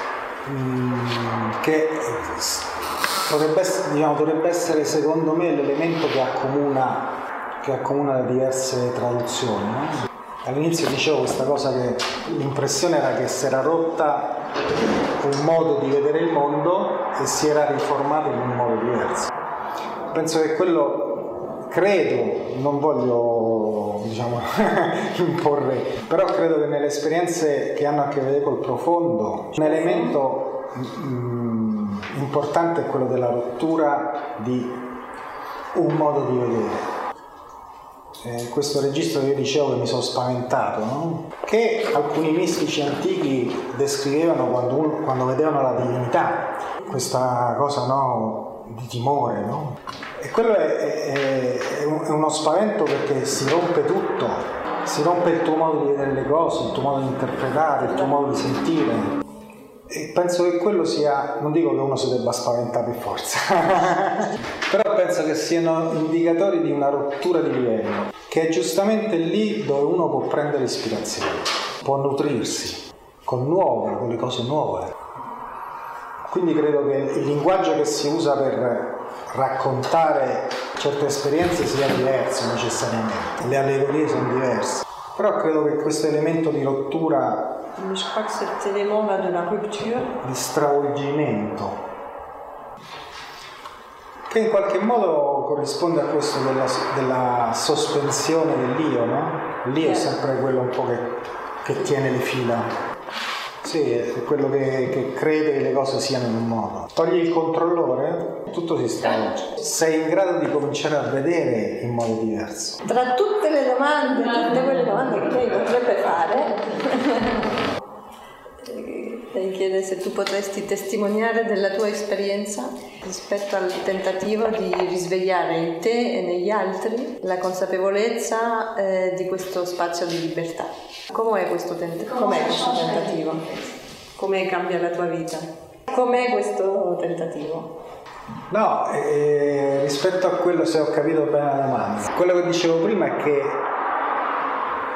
che potrebbe essere, diciamo, dovrebbe essere secondo me l'elemento che accomuna, che accomuna le diverse traduzioni, no? All'inizio dicevo questa cosa che l'impressione era che si era rotta un modo di vedere il mondo e si era riformato in un modo diverso. Penso che quello, credo, non voglio diciamo imporre, però credo che nelle esperienze che hanno a che vedere col profondo un elemento mh, importante è quello della rottura di un modo di vedere. Eh, questo registro che io dicevo che mi sono spaventato, no? Che alcuni mistici antichi descrivevano quando, un, quando vedevano la divinità, questa cosa, no, di timore, no? E quello è, è, è uno spavento perché si rompe tutto, si rompe il tuo modo di vedere le cose, il tuo modo di interpretare, il tuo modo di sentire. E penso che quello sia, non dico che uno si debba spaventare per forza, però penso che siano indicatori di una rottura di livello, che è giustamente lì dove uno può prendere ispirazione, può nutrirsi con nuove, con le cose nuove. Quindi credo che il linguaggio che si usa per raccontare certe esperienze sia diverso necessariamente, le allegorie sono diverse, però credo che questo elemento di rottura, je crois que cet élément là de la rupture, di stravolgimento, che in qualche modo corrisponde a questo della, della sospensione dell'io, no? L'io è sempre quello un po' che, che tiene le fila. Sì, è quello che, che crede che le cose siano in un modo. Togli il controllore, tutto si stravolge. Sei in grado di cominciare a vedere in modo diverso. Tra tutte le domande, tutte quelle domande che lei potrebbe fare, lei chiede se tu potresti testimoniare della tua esperienza rispetto al tentativo di risvegliare in te e negli altri la consapevolezza eh, di questo spazio di libertà. Com'è questo, tent- com'è questo tentativo? Come cambia la tua vita? Com'è questo tentativo? No, eh, rispetto a quello, se ho capito bene la domanda, quello che dicevo prima è che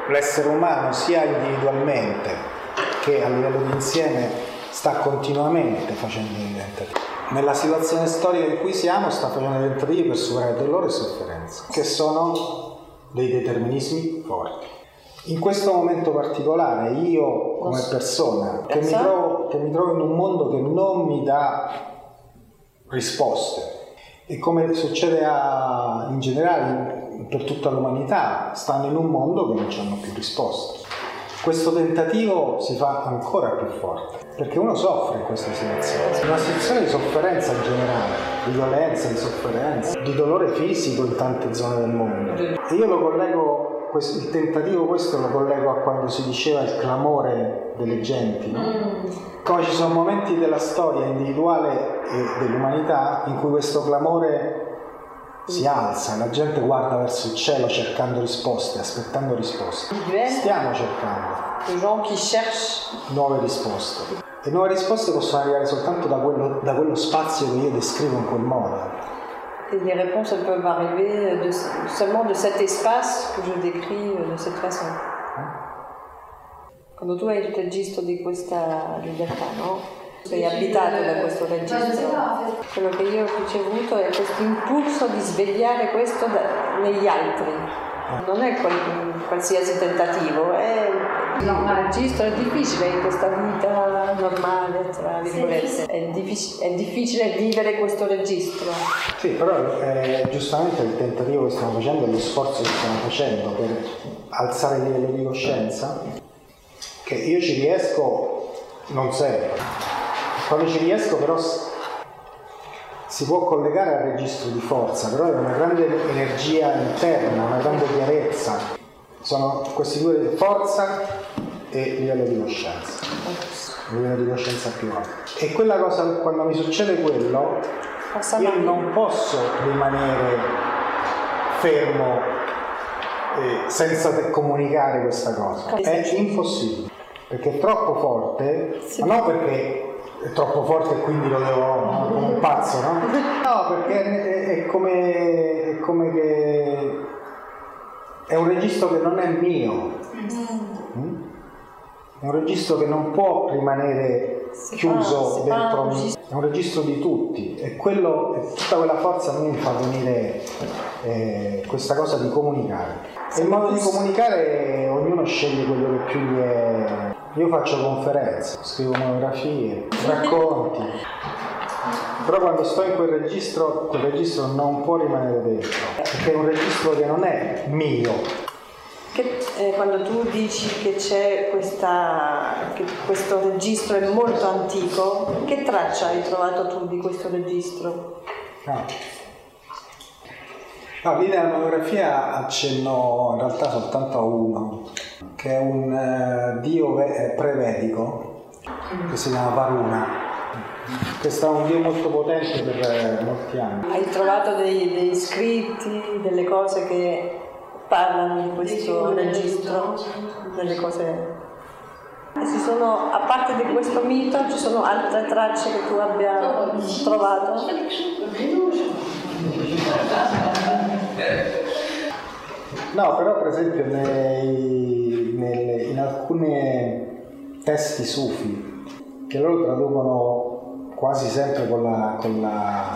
l'essere umano sia individualmente che a livello di insieme sta continuamente facendo dei tentativi. Nella situazione storica in cui siamo sta facendo dei tentativi per superare dolore e sofferenza, che sono dei determinismi forti. In questo momento particolare io come persona che mi trovo, che mi trovo in un mondo che non mi dà risposte, e come succede a, in generale per tutta l'umanità, stanno in un mondo che non hanno più risposte. Questo tentativo si fa ancora più forte, perché uno soffre in questa situazione, una situazione di sofferenza in generale, di violenza, di sofferenza, di dolore fisico in tante zone del mondo. E io lo collego, il tentativo questo lo collego a quando si diceva il clamore delle genti, no? Come ci sono momenti della storia individuale e dell'umanità in cui questo clamore si alza, la gente guarda verso il cielo cercando risposte, aspettando risposte. Stiamo cercando nuove risposte. E nuove risposte possono arrivare soltanto da quello, da quello spazio che io descrivo in quel modo. Et les réponses elles peuvent arriver de, seulement de cet espace que je décris de cette façon. Quando tu hai il registro di questa libertà, no? Sei abitato da questo registro. Quello che io ho ricevuto è questo impulso di svegliare questo da, negli altri. Non è qual, qualsiasi tentativo, è il registro è difficile in questa vita normale, tra virgolette. È, diffic- è difficile vivere questo registro. Sì, però eh, giustamente il tentativo che stiamo facendo è lo sforzo che stiamo facendo per alzare il livello di coscienza, che io ci riesco non sempre. Quando ci riesco però si può collegare al registro di forza, però è una grande energia interna, una grande chiarezza. Sono questi due, forza e livello di coscienza, livello di coscienza più alto. E quella cosa, quando mi succede quello, io non posso rimanere fermo eh, senza comunicare questa cosa. È impossibile, perché è troppo forte, ma non perché è troppo forte e quindi lo devo, no, come un pazzo, no? No, perché è, è come è come che è un registro che non è mio, mm? È un registro che non può rimanere chiuso dentro me, è un registro di tutti, e quello, tutta quella forza a me mi fa venire eh, questa cosa di comunicare. E il modo di comunicare ognuno sceglie quello che più gli è. Io faccio conferenze, scrivo monografie, racconti, però quando sto in quel registro, quel registro non può rimanere dentro, perché è un registro che non è mio. Che, eh, quando tu dici che c'è questa, che questo registro è molto antico, che traccia hai trovato tu di questo registro? No. No, lì nella monografia accenno in realtà soltanto a uno, che è un uh, dio ve- prevedico, che si chiama Varuna, che è stato un dio molto potente per uh, molti anni. Hai trovato dei, dei scritti, delle cose che parlano di questo registro, delle cose... E ci sono, a parte di questo mito, ci sono altre tracce che tu abbia trovato? No, però per esempio nei, nelle, in alcuni testi sufi, che loro traducono quasi sempre con la, con la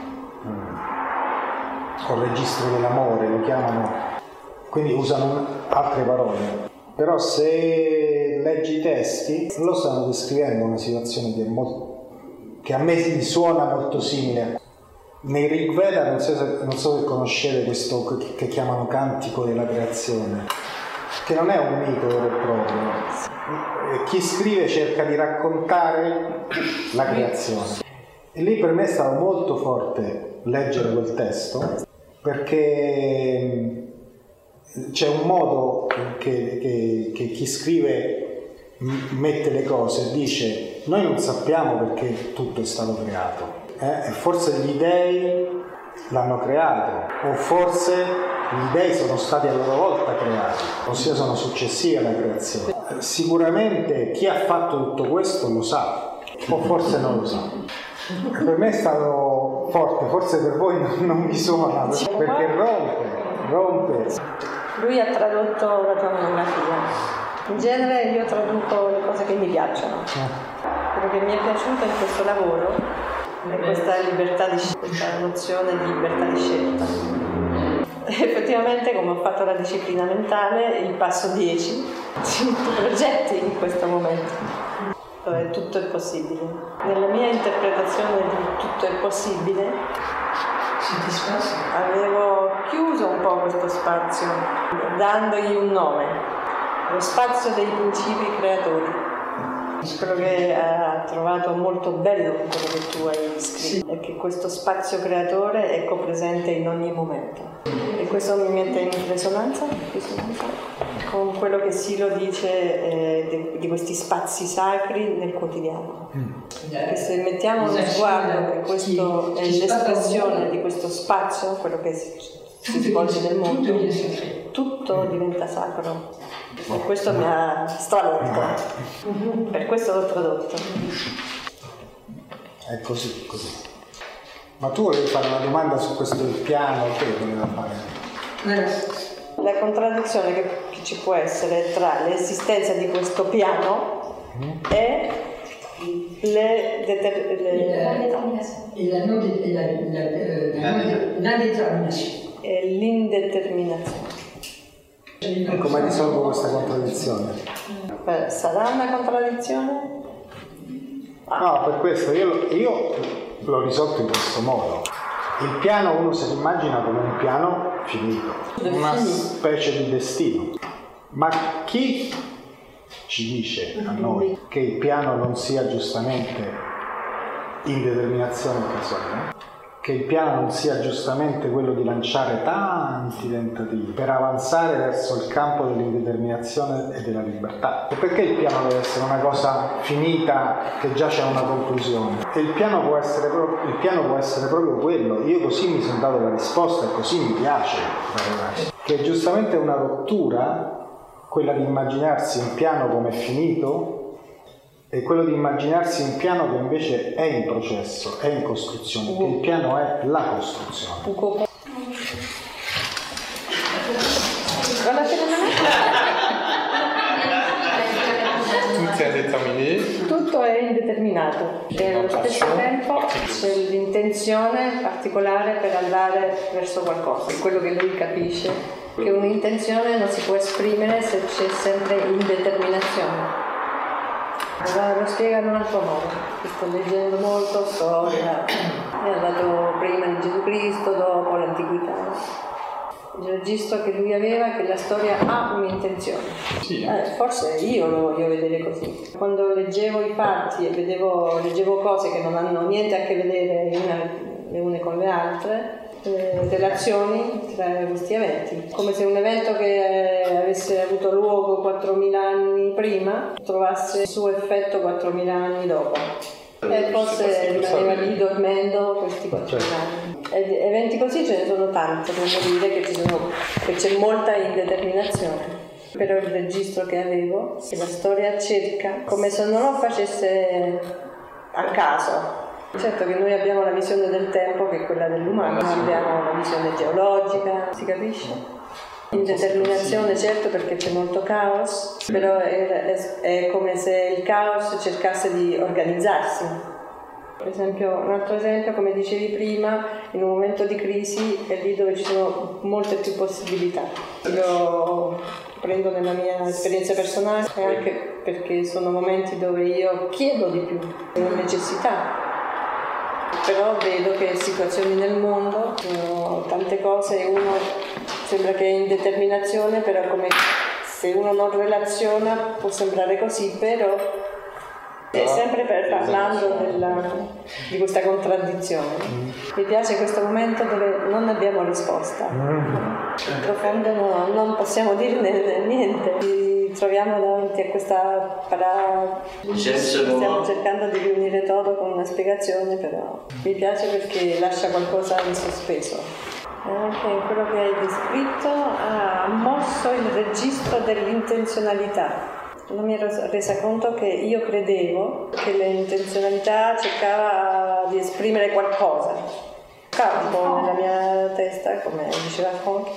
col registro dell'amore, lo chiamano, quindi usano altre parole, però se leggi i testi lo stanno descrivendo una situazione che, è molto, che a me mi suona molto simile. Nei Rig Veda, non so, se, non so se conoscete questo che, che chiamano cantico della creazione, che non è un mito vero e proprio. Chi scrive cerca di raccontare la creazione. E lì per me è stato molto forte leggere quel testo, perché c'è un modo che, che, che chi scrive mette le cose e dice: noi non sappiamo perché tutto è stato creato. Eh, e forse gli dei l'hanno creato, o forse gli dei sono stati a loro volta creati, ossia sono successivi alla creazione. Sicuramente chi ha fatto tutto questo lo sa, o forse non lo sa. Per me è stato forte, forse per voi non, non vi suona, perché rompe, rompe Lui ha tradotto la tua monografia. In genere io traduco le cose che mi piacciono. Quello che mi è piaciuto in questo lavoro è questa libertà di scelta, questa nozione di libertà di scelta. Effettivamente, come ho fatto la disciplina mentale, il passo dieci, ti progetti in questo momento, dove tutto è possibile. Nella mia interpretazione di tutto è possibile, avevo chiuso un po' questo spazio, dandogli un nome, lo spazio dei principi creatori. Quello che ha trovato molto bello, quello che tu hai scritto, è che questo spazio creatore è copresente in ogni momento. E questo mi mette in risonanza, risonanza con quello che Silo dice eh, di, di questi spazi sacri nel quotidiano. Che se mettiamo uno sguardo che questo è l'espressione di questo spazio, quello che si, si svolge nel mondo, tutto diventa sacro. E questo mi ha stravolto. Per questo l'ho tradotto. È così, così. Ma tu volevi fare una domanda su questo piano, che voleva fare? La contraddizione che, che ci può essere tra l'esistenza di questo piano mm. e le, deter- le e la non de- la, la, la, la determinazione e l'indeterminazione. E come risolvo questa contraddizione? Beh, sarà una contraddizione? Ah. No, per questo io, io l'ho risolto in questo modo. Il piano uno se lo immagina come un piano finito, una specie di destino. Ma chi ci dice a noi che il piano non sia giustamente indeterminazione e casualità? Che il piano non sia giustamente quello di lanciare tanti tentativi per avanzare verso il campo dell'indeterminazione e della libertà? E perché il piano deve essere una cosa finita che già c'è una conclusione? E il piano può essere, pro- il piano può essere proprio quello. Io così mi sono dato la risposta e così mi piace, che è giustamente una rottura, quella di immaginarsi un piano come finito, è quello di immaginarsi un piano che invece è in processo, è in costruzione, perché il piano è la costruzione. Tutto è indeterminato. Tutto è indeterminato e allo stesso tempo c'è l'intenzione particolare per andare verso qualcosa. È quello che lui capisce, che un'intenzione non si può esprimere se c'è sempre indeterminazione. Allora lo spiega in un altro modo. Sto leggendo molto storia, è andato prima di Gesù Cristo, dopo l'antichità. Il registro che lui aveva è che la storia ha un'intenzione. Sì. Eh, forse io lo voglio vedere così. Quando leggevo i fatti e vedevo, leggevo cose che non hanno niente a che vedere una, le une con le altre, eh, relazioni tra questi eventi, come se un evento che eh, avesse avuto luogo quattromila anni prima trovasse il suo effetto quattromila anni dopo e forse rimaneva lì dormendo questi quattromila anni. Ed eventi così ce ne sono tanti, devo dire che, ci sono, che c'è molta indeterminazione. Però il registro che avevo, che la storia cerca, come se non lo facesse a caso. Certo che noi abbiamo la visione del tempo che è quella dell'umano, abbiamo la visione geologica, si capisce? Indeterminazione certo perché c'è molto caos, però è, è, è come se il caos cercasse di organizzarsi. Per esempio, un altro esempio, come dicevi prima, in un momento di crisi è lì dove ci sono molte più possibilità. Io prendo nella mia esperienza personale e anche perché sono momenti dove io chiedo di più, è una necessità. Però vedo che situazioni nel mondo, sono tante cose, uno sembra che è in determinazione, però come se uno non relaziona può sembrare così, però è sempre per, parlando della, di questa contraddizione. Mi piace questo momento dove non abbiamo risposta. In profondo no, non possiamo dirne niente. Ci troviamo davanti a questa para... Stiamo cercando di riunire tutto con una spiegazione, però mi piace perché lascia qualcosa in sospeso. Anche in quello che hai descritto ha mosso il registro dell'intenzionalità. Non mi ero resa conto che io credevo che l'intenzionalità cercava di esprimere qualcosa. Campo nella mia testa, come diceva Conchi,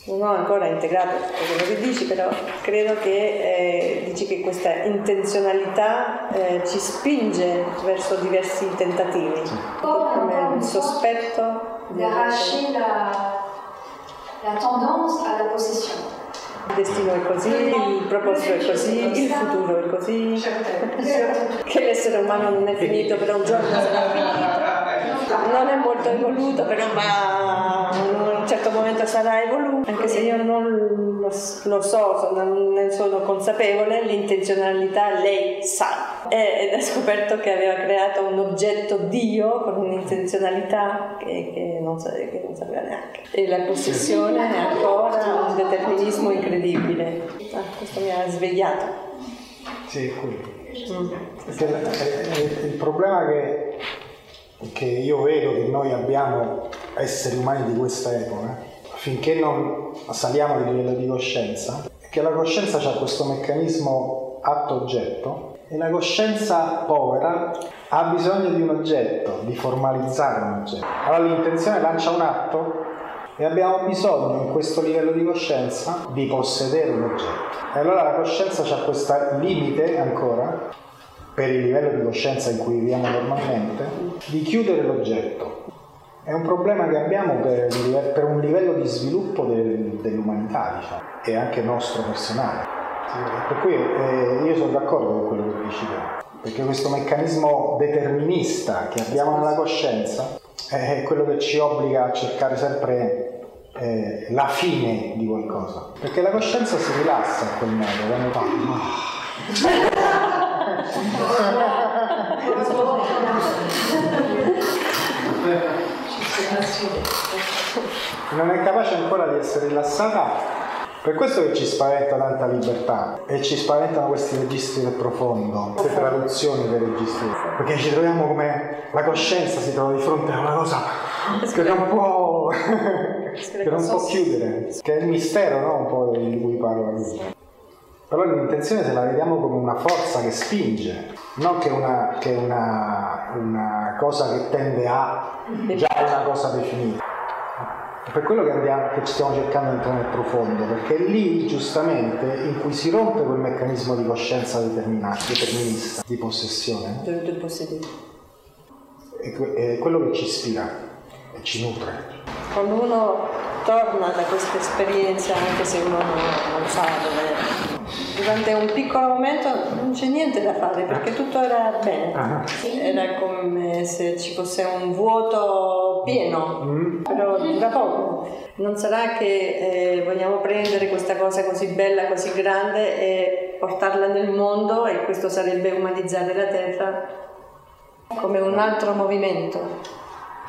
non ho ancora integrato quello che dici, però credo che eh, dici che questa intenzionalità eh, ci spinge verso diversi tentativi, come il sospetto di arracher la, la tendance à la possession. Il destino è così, il proposito è così, il futuro è così, che l'essere umano non è finito, però un giorno sarà finito. Non è molto evoluto, però ma in un certo momento sarà evoluto, anche se io non lo, lo so, non ne sono consapevole, l'intenzionalità lei sa. Ed ha scoperto che aveva creato un oggetto Dio con un'intenzionalità che, che, non, che non sapeva neanche. E la possessione è ancora un determinismo incredibile. Ah, questo mi ha svegliato. Sì, è quello. Mm. Perché il, il problema che, che io vedo che noi abbiamo, esseri umani di questa epoca, finché non saliamo di livello di coscienza, è che la coscienza ha questo meccanismo atto-oggetto. E la coscienza povera ha bisogno di un oggetto, di formalizzare un oggetto. Allora l'intenzione lancia un atto e abbiamo bisogno in questo livello di coscienza di possedere un oggetto. E allora la coscienza ha questo limite ancora, per il livello di coscienza in cui viviamo normalmente, di chiudere l'oggetto. È un problema che abbiamo per, per un livello di sviluppo del, dell'umanità, diciamo, e anche nostro personale. Per cui eh, io sono d'accordo con quello che dici te, perché questo meccanismo determinista che abbiamo nella coscienza è quello che ci obbliga a cercare sempre eh, la fine di qualcosa, perché la coscienza si rilassa in quel modo quando fa non è capace ancora di essere rilassata. Per questo che ci spaventa tanta libertà e ci spaventano questi registri del profondo, queste traduzioni dei registri, perché ci troviamo come la coscienza si trova di fronte a una cosa che non può, che non può chiudere, che è il mistero, no? Un po' di cui parla lui. Però l'intenzione, se la vediamo come una forza che spinge, non che una, che una, una cosa che tende a già una cosa definita. È per quello che, andiamo, che ci stiamo cercando di entrare nel profondo, perché è lì giustamente in cui si rompe quel meccanismo di coscienza determinista, di possessione. Del possedere. È quello che ci ispira e ci nutre. Quando uno torna da questa esperienza, anche se uno non, non sa dove, durante un piccolo momento non c'è niente da fare perché tutto era bene. Ah. Era come se ci fosse un vuoto pieno, mm. però dura poco. Non sarà che eh, vogliamo prendere questa cosa così bella, così grande e portarla nel mondo, e questo sarebbe umanizzare la terra come un altro movimento.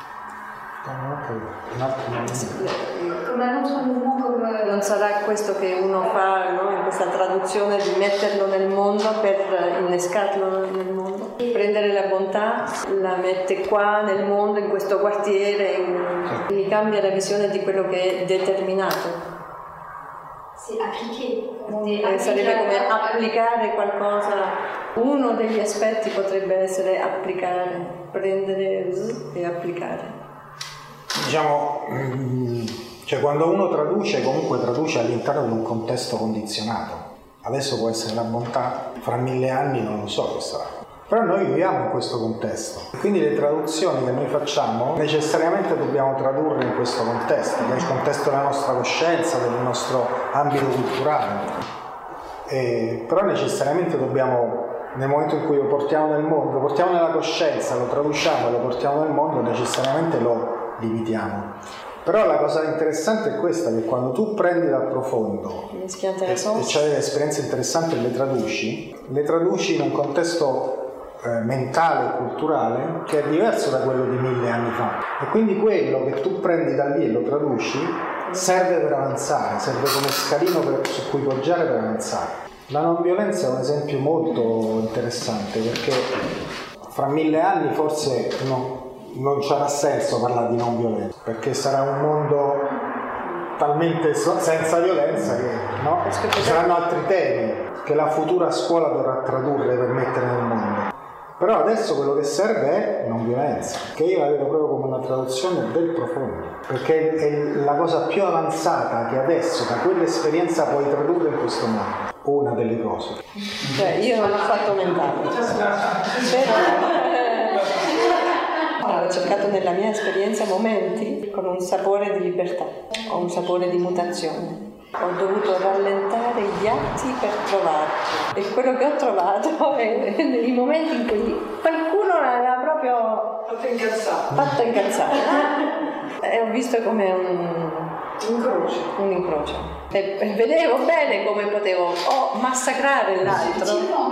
Un altro movimento. Come un altro movimento, come... Non sarà questo che uno fa, no? In questa traduzione, di metterlo nel mondo per innescarlo nel mondo. Prendere la bontà, la mette qua nel mondo, in questo quartiere, in... quindi cambia la visione di quello che è determinato. Sì, applicare. Eh, sarebbe come applicare qualcosa. Uno degli aspetti potrebbe essere applicare, prendere e applicare. Diciamo, cioè quando uno traduce, comunque traduce all'interno di un contesto condizionato. Adesso può essere la bontà, fra mille anni non lo so che sarà. Però noi viviamo in questo contesto. Quindi le traduzioni che noi facciamo necessariamente dobbiamo tradurre in questo contesto, nel contesto della nostra coscienza, del nostro ambito culturale. E, però necessariamente dobbiamo, nel momento in cui lo portiamo nel mondo, lo portiamo nella coscienza, lo traduciamo e lo portiamo nel mondo, necessariamente lo limitiamo. Però la cosa interessante è questa, che quando tu prendi dal profondo e, e c'hai esperienze interessanti e le traduci, le traduci in un contesto eh, mentale e culturale che è diverso da quello di mille anni fa. E quindi quello che tu prendi da lì e lo traduci serve per avanzare, serve come scalino per, su cui poggiare per avanzare. La non violenza è un esempio molto interessante, perché fra mille anni forse no, non c'era senso parlare di non violenza, perché sarà un mondo talmente so- senza violenza che no? Ci saranno altri temi che la futura scuola dovrà tradurre per mettere nel mondo. Però adesso quello che serve è non violenza, che io la vedo proprio come una traduzione del profondo, perché è la cosa più avanzata che adesso da quell'esperienza puoi tradurre in questo modo, una delle cose. Cioè io non ho fatto mentale, però ho cercato nella mia esperienza momenti con un sapore di libertà o un sapore di mutazione. Ho dovuto rallentare gli atti per trovarli, e quello che ho trovato è nei momenti in cui qualcuno l'aveva proprio Fatto incazzare. fatto incazzare, no? E ho visto come un Incrocio. un incrocio e, e vedevo bene come potevo o massacrare l'altro,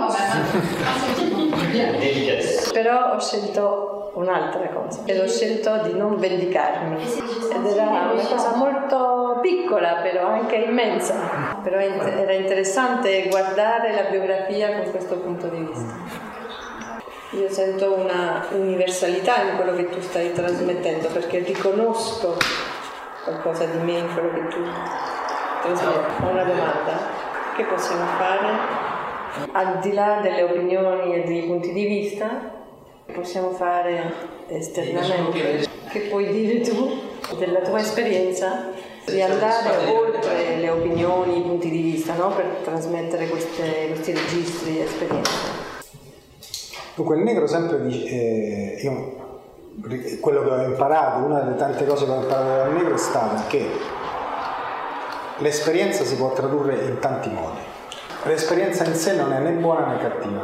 però ho scelto un'altra cosa ed ho scelto di non vendicarmi, ed era una cosa molto piccola però anche immensa, però era interessante guardare la biografia con questo punto di vista. Io sento una universalità in quello che tu stai trasmettendo, perché riconosco qualcosa di me in quello che tu trasmetti. Ho una domanda: che possiamo fare al di là delle opinioni e dei punti di vista? Che possiamo fare esternamente? Che puoi dire tu della tua esperienza di andare oltre le opinioni, i punti di vista, no? Per trasmettere queste, questi registri e esperienze? Dunque il negro sempre dice, eh, io quello che ho imparato, una delle tante cose che ho imparato dal negro è stata che l'esperienza si può tradurre in tanti modi. L'esperienza in sé non è né buona né cattiva,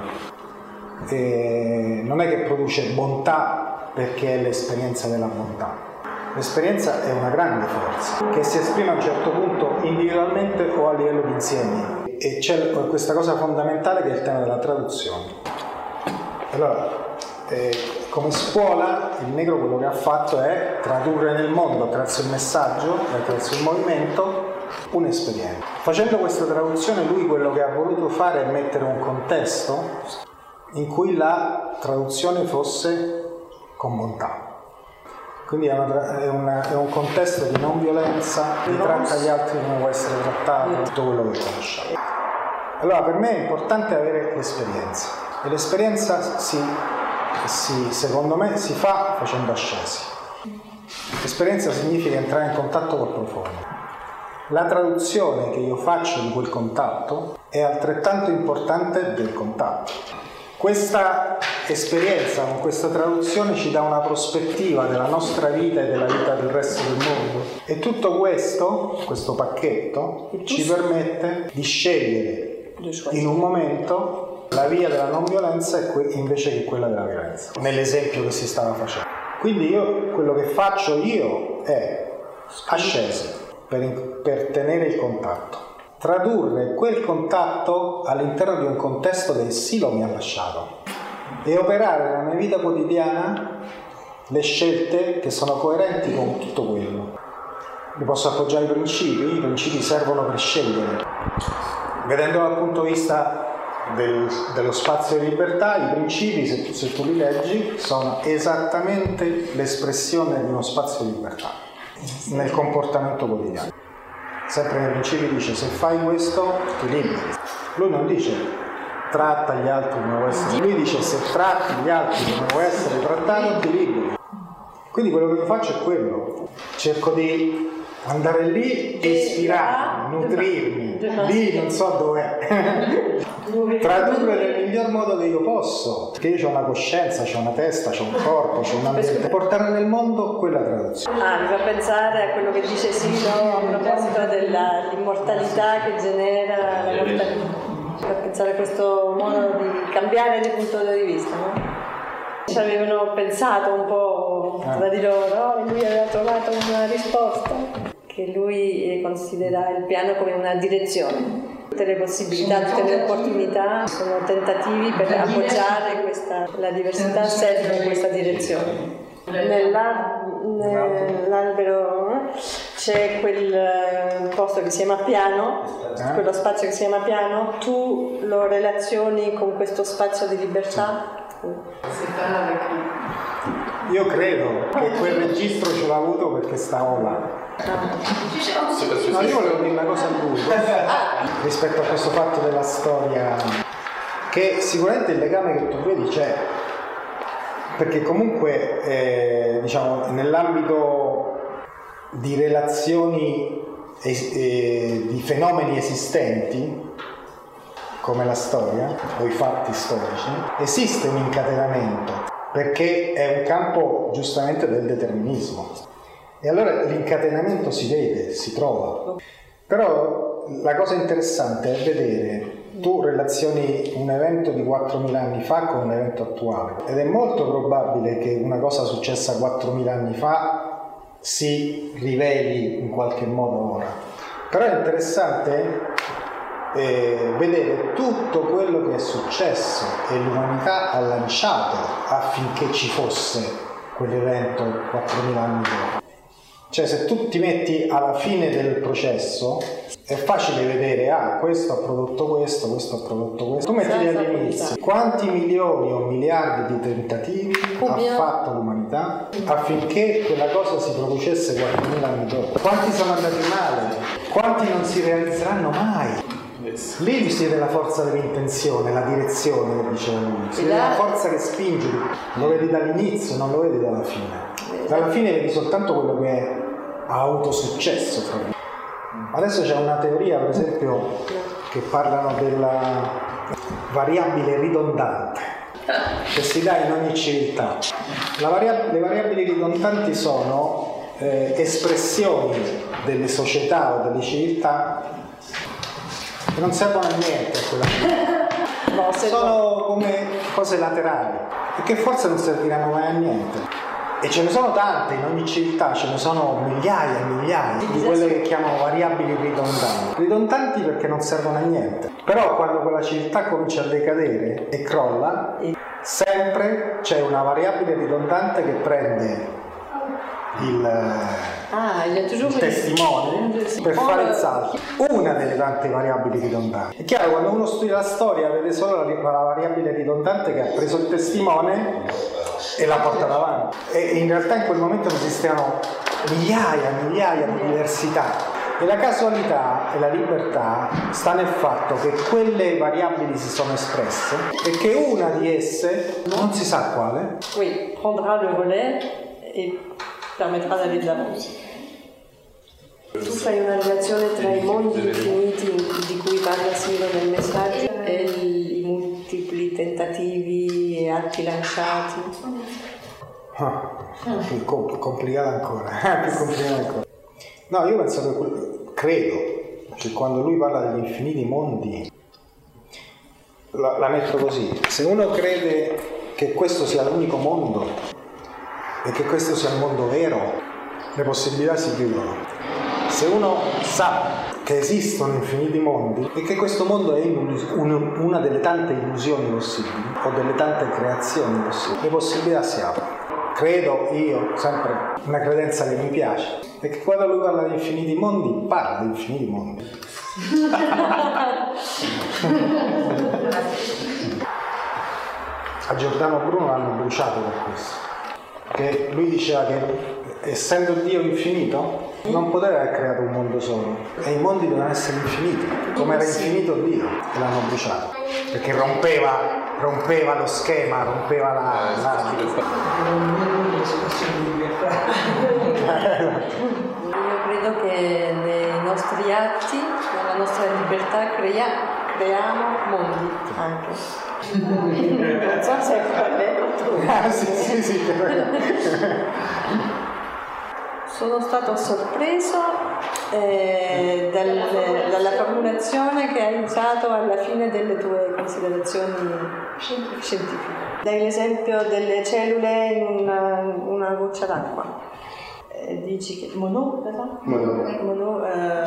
e non è che produce bontà perché è l'esperienza della bontà. L'esperienza è una grande forza che si esprime a un certo punto individualmente o a livello di insiemi, e c'è questa cosa fondamentale che è il tema della traduzione. Allora, eh, come scuola, il negro quello che ha fatto è tradurre nel mondo, attraverso il messaggio, attraverso il movimento, un'esperienza. Facendo questa traduzione, lui quello che ha voluto fare è mettere un contesto in cui la traduzione fosse con bontà. Quindi è, una, è, una, è un contesto di non violenza, di tratta gli altri come può essere trattato, tutto quello che conosciamo. Allora, per me è importante avere l'esperienza. E l'esperienza si, si, secondo me si fa facendo ascesi. L'esperienza significa entrare in contatto col profondo. La traduzione che io faccio di quel contatto è altrettanto importante del contatto. Questa esperienza con questa traduzione ci dà una prospettiva della nostra vita e della vita del resto del mondo, e tutto questo, questo pacchetto, ci permette di scegliere in un momento la via della non violenza invece che quella della violenza, nell'esempio che si stava facendo. Quindi io, quello che faccio io è ascesi per, per tenere il contatto, tradurre quel contatto all'interno di un contesto che sì lo mi ha lasciato, e operare nella mia vita quotidiana le scelte che sono coerenti con tutto quello. Mi posso appoggiare ai principi, i principi servono per scegliere. Vedendolo dal punto di vista Del, dello spazio di libertà, i principi, se tu, se tu li leggi, sono esattamente l'espressione di uno spazio di libertà nel comportamento quotidiano. Sempre nei principi dice: se fai questo ti liberi. Lui non dice tratta gli altri come vuoi essere, lui dice se tratti gli altri come vuoi essere trattato ti liberi. Quindi quello che io faccio è quello, cerco di andare lì e ispirarmi, nutrirmi, lì non so dov'è, tradurre nel miglior modo che io posso, perché io ho una coscienza, ho una testa, ho un corpo, ho un ambiente, portare nel mondo quella traduzione. Ah, mi fa pensare a quello che dice Silo a proposito dell'immortalità che genera la mortalità, mi fa pensare a questo modo di cambiare di punto di vista, no? Ci avevano pensato un po' tra di loro, e lui aveva trovato una risposta, che lui considera il piano come una direzione. Tutte le possibilità, tutte le opportunità sono tentativi per appoggiare questa, la diversità serve in questa direzione. Nell'albero c'è quel posto che si chiama piano, quello spazio che si chiama piano, tu lo relazioni con questo spazio di libertà? Io credo che quel registro ce l'ha avuto perché stavo là. No, io volevo dire una cosa a lui rispetto a questo fatto della storia, che sicuramente il legame che tu vedi c'è, perché comunque eh, diciamo nell'ambito di relazioni es- eh, di fenomeni esistenti come la storia o i fatti storici esiste un incatenamento, perché è un campo giustamente del determinismo, e allora l'incatenamento si vede, si trova. Però la cosa interessante è vedere, tu relazioni un evento di quattromila anni fa con un evento attuale, ed è molto probabile che una cosa successa quattromila anni fa si riveli in qualche modo ora. Però è interessante eh, vedere tutto quello che è successo e l'umanità ha lanciato affinché ci fosse quell'evento quattromila anni dopo. Cioè, se tu ti metti alla fine del processo è facile vedere, ah, questo ha prodotto questo, questo ha prodotto questo. Tu metti all'inizio quanti milioni o miliardi di tentativi ha fatto l'umanità affinché quella cosa si producesse quattromila anni dopo. Quanti sono andati male, quanti non si realizzeranno mai. Lì si vede la forza dell'intenzione, la direzione, come diceva lui, si vede la forza che spinge, lo vedi dall'inizio, non lo vedi dalla fine. Dalla fine vedi soltanto quello che ha avuto successo. Adesso c'è una teoria, per esempio, che parlano della variabile ridondante che si dà in ogni civiltà. La variab- le variabili ridondanti sono eh, espressioni delle società o delle civiltà che non servono a niente a quella no, sono come cose laterali e che forse non serviranno mai a niente, e ce ne sono tante in ogni civiltà, ce ne sono migliaia e migliaia di quelle che chiamano variabili ridondanti ridondanti perché non servono a niente. Però quando quella civiltà comincia a decadere e crolla, sempre c'è una variabile ridondante che prende il, ah, il, il testimone per fare il salto, una delle tante variabili ridondanti. È chiaro, quando uno studia la storia vede solo la, la variabile ridondante che ha preso il testimone e l'ha portata avanti, e in realtà in quel momento ne esistevano migliaia e migliaia di diversità, e la casualità e la libertà sta nel fatto che quelle variabili si sono espresse e che una di esse, non si sa quale, oui, prendrà le relais e permetterà d'aller de l'avant. Tu fai una relazione tra i mondi infiniti di cui parla Siro nel messaggio e i multipli tentativi e atti lanciati. Ah, più complicata ancora, più complicata ancora. No, io penso che credo che quando lui parla degli infiniti mondi, la, la metto così: se uno crede che questo sia l'unico mondo e che questo sia il mondo vero, le possibilità si chiudono. Se uno sa che esistono infiniti mondi e che questo mondo è una delle tante illusioni possibili o delle tante creazioni possibili, le possibilità si aprono. Credo io, sempre una credenza che mi piace, è che quando lui parla di infiniti mondi, parla di infiniti mondi. A Giordano Bruno l'hanno bruciato per questo, che lui diceva che essendo Dio infinito non poteva aver creato un mondo solo, e i mondi dovevano essere infiniti, come era infinito Dio, e l'hanno bruciato perché rompeva rompeva lo schema, rompeva la, la... Io credo che nei nostri atti, nella nostra libertà crea, creiamo mondi anche. Non so se è quello. Ah, sì, sì, sì. Sono stato sorpreso eh, dal, dalla formulazione che hai usato alla fine delle tue considerazioni scientifiche. Dai l'esempio delle cellule in una, una goccia d'acqua. Eh, dici che Monod, Monod. Monod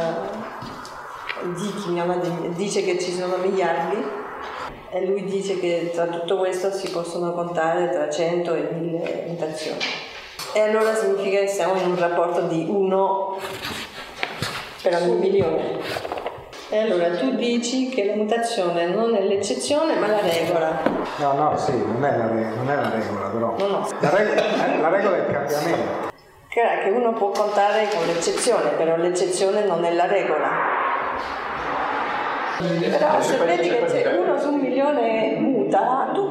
eh, dice che ci sono miliardi, e lui dice che tra tutto questo si possono contare tra cento e mille mutazioni. E allora significa che siamo in un rapporto di uno per ogni milione. E allora tu dici che la mutazione non è l'eccezione ma la regola. No, no, sì, non è la, re- non è la regola però. No, no. La, reg- la regola è il cambiamento. Che uno può contare con l'eccezione, però l'eccezione non è la regola. Però se vedi che c'è uno su un milione muta, tu puoi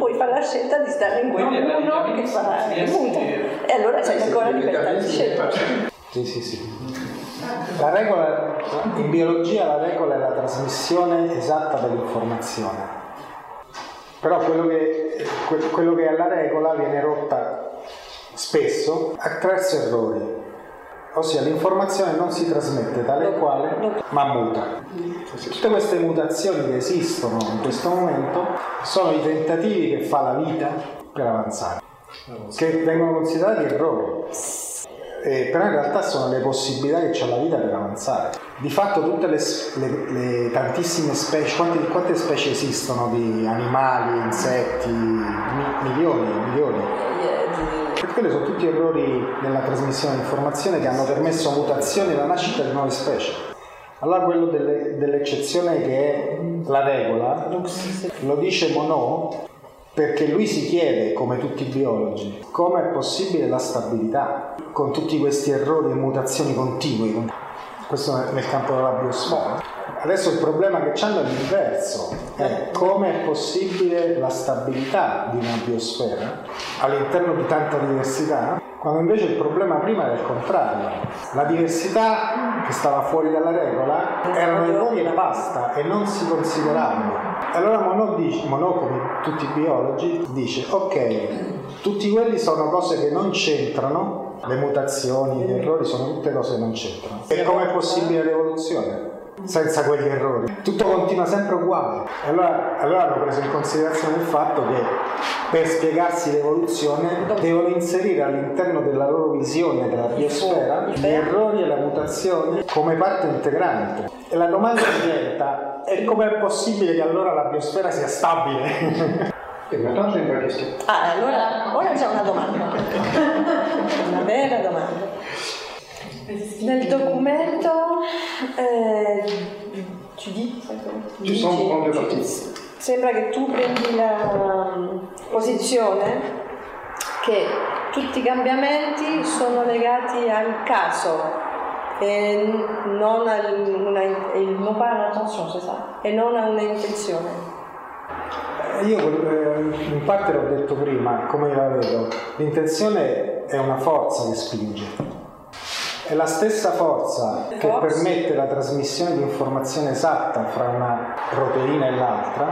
puoi fare la scelta di stare in quello uno che fa che muta. E allora c'hai ancora libertà di scelta. Sì, sì, sì. La regola, in biologia la regola è la trasmissione esatta dell'informazione. Però quello che, quello che è la regola viene rotta spesso attraverso errori. Ossia l'informazione non si trasmette tale e quale, ma muta. Tutte queste mutazioni che esistono in questo momento sono i tentativi che fa la vita per avanzare, che vengono considerati errori. Eh, però in realtà sono le possibilità che c'ha la vita per avanzare. Di fatto tutte le, le, le tantissime specie, quante, quante specie esistono di animali, insetti, mi, milioni, milioni. E quelli sono tutti errori nella trasmissione di informazione che hanno permesso mutazioni e la nascita di nuove specie. Allora quello delle, dell'eccezione che è la regola, lo dice Monod, perché lui si chiede, come tutti i biologi, come è possibile la stabilità con tutti questi errori e mutazioni continue. Questo nel campo della biosfera. Adesso il problema che hanno è l'inverso, è come è possibile la stabilità di una biosfera all'interno di tanta diversità, quando invece il problema prima era il contrario. La diversità che stava fuori dalla regola erano errori e basta, e non si consideravano. Allora Monod, dice, Monod, come tutti i biologi, dice ok, tutti quelli sono cose che non c'entrano, le mutazioni, gli errori sono tutte cose che non c'entrano. E com'è possibile l'evoluzione senza quegli errori? Tutto continua sempre uguale. E allora, allora hanno preso in considerazione il fatto che per spiegarsi l'evoluzione devono inserire all'interno della loro visione della biosfera gli errori e la mutazione come parte integrante. E la domanda diventa: e com'è possibile che allora la biosfera sia stabile? Ah, allora ora c'è una domanda, una vera domanda. Nel documento eh, ci dici, sembra che tu prendi la posizione che tutti i cambiamenti sono legati al caso e non a una, non parla attenzione, c'est ça, e non a una intenzione. Io in parte l'ho detto prima, come la vedo, l'intenzione è una forza che spinge. È la stessa forza che permette la trasmissione di informazione esatta fra una proteina e l'altra,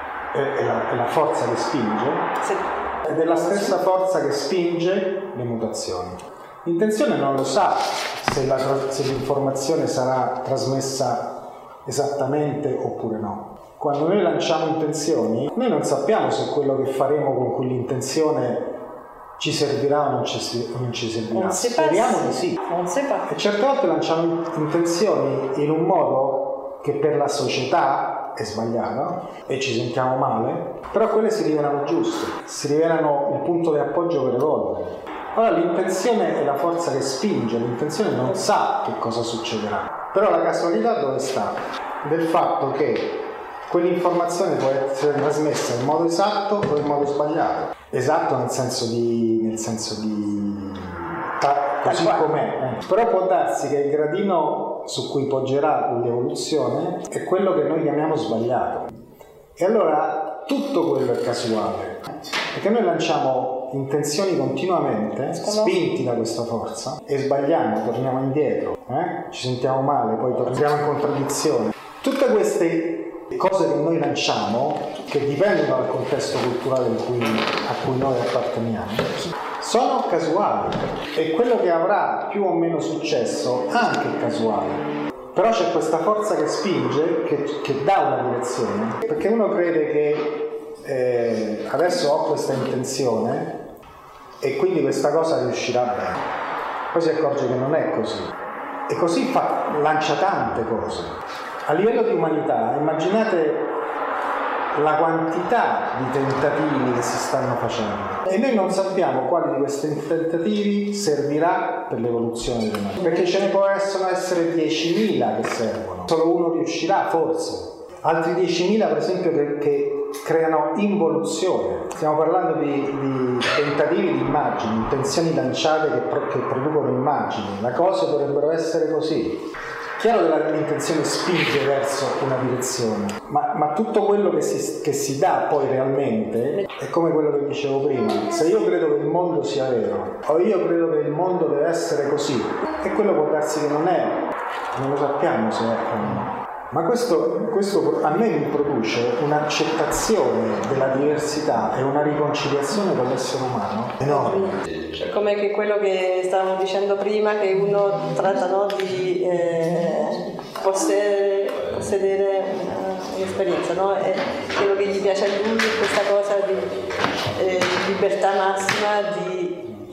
è la, è la forza che spinge, ed è la stessa forza che spinge le mutazioni. L'intenzione non lo sa se, la, se l'informazione sarà trasmessa esattamente oppure no. Quando noi lanciamo intenzioni, noi non sappiamo se quello che faremo con quell'intenzione ci servirà o non ci, non ci servirà. Speriamo di sì. E certe volte lanciamo intenzioni in un modo che per la società è sbagliato e ci sentiamo male, però quelle si rivelano giuste, si rivelano il punto di appoggio per evolvere. Allora l'intenzione è la forza che spinge, l'intenzione non sa che cosa succederà, però la casualità dove sta? Del fatto che quell'informazione può essere trasmessa in modo esatto o in modo sbagliato. Esatto nel senso di, nel senso di ta, così com'è, eh. Però può darsi che il gradino su cui poggerà l'evoluzione è quello che noi chiamiamo sbagliato. E allora tutto quello è casuale, perché noi lanciamo intenzioni continuamente, spinti da questa forza, e sbagliamo, torniamo indietro, eh? Ci sentiamo male, poi torniamo in contraddizione. Tutte queste cose che noi lanciamo, che dipendono dal contesto culturale in cui, a cui noi apparteniamo, sono casuali, e quello che avrà più o meno successo anche è casuale. Però c'è questa forza che spinge, che, che dà una direzione, perché uno crede che eh, adesso ho questa intenzione e quindi questa cosa riuscirà bene, poi si accorge che non è così, e così fa, lancia tante cose. A livello di umanità, immaginate la quantità di tentativi che si stanno facendo, e noi non sappiamo quali di questi tentativi servirà per l'evoluzione dell'umanità, perché ce ne possono essere diecimila che servono, solo uno riuscirà forse, altri diecimila per esempio che, che creano involuzione. Stiamo parlando di, di tentativi di immagini, intenzioni lanciate che, pro, che producono immagini, le cose dovrebbero essere così. chiaro che l'intenzione spinge verso una direzione, ma, ma tutto quello che si, che si dà poi realmente è come quello che dicevo prima. Se io credo che il mondo sia vero, o io credo che il mondo deve essere così, e quello può darsi che non è, non lo sappiamo se è o no. Ma questo, questo a me mi produce un'accettazione della diversità e una riconciliazione con l'essere umano enorme. Cioè, come che quello che stavamo dicendo prima, che uno tratta, no, di eh, possedere, possedere un'esperienza, no? E quello che gli piace a lui è questa cosa di eh, libertà massima, di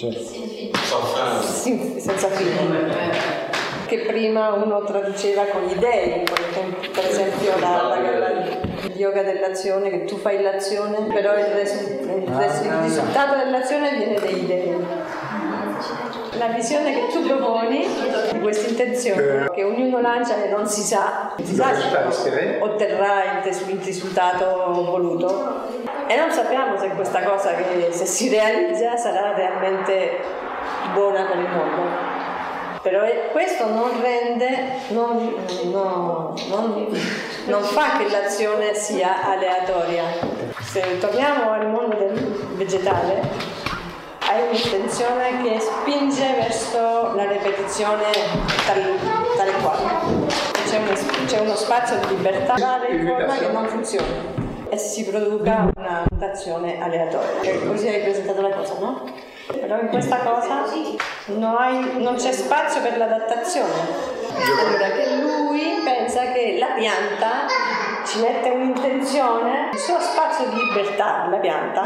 Certo. senza fine. Che prima uno traduceva con gli dei, per esempio la, la, la, il yoga dell'azione, che tu fai l'azione, però il, resu, il, resu, il risultato dell'azione viene dai dei. La visione che tu proponi di questa intenzione, che ognuno lancia e non si sa, si sa se otterrà il risultato voluto, e non sappiamo se questa cosa, che se si realizza, sarà realmente buona per il mondo. Però questo non rende, non, non, non, non fa che l'azione sia aleatoria. Se torniamo al mondo del vegetale, hai un'intenzione che spinge verso la ripetizione tale, tale quale. C'è uno, c'è uno spazio di libertà in forma che non funziona e si produca una mutazione aleatoria. E così hai presentato la cosa, no? Però in questa cosa non, hai, non c'è spazio per l'adattazione. Allora che lui pensa che la pianta ci mette un'intenzione, il suo spazio di libertà, la pianta,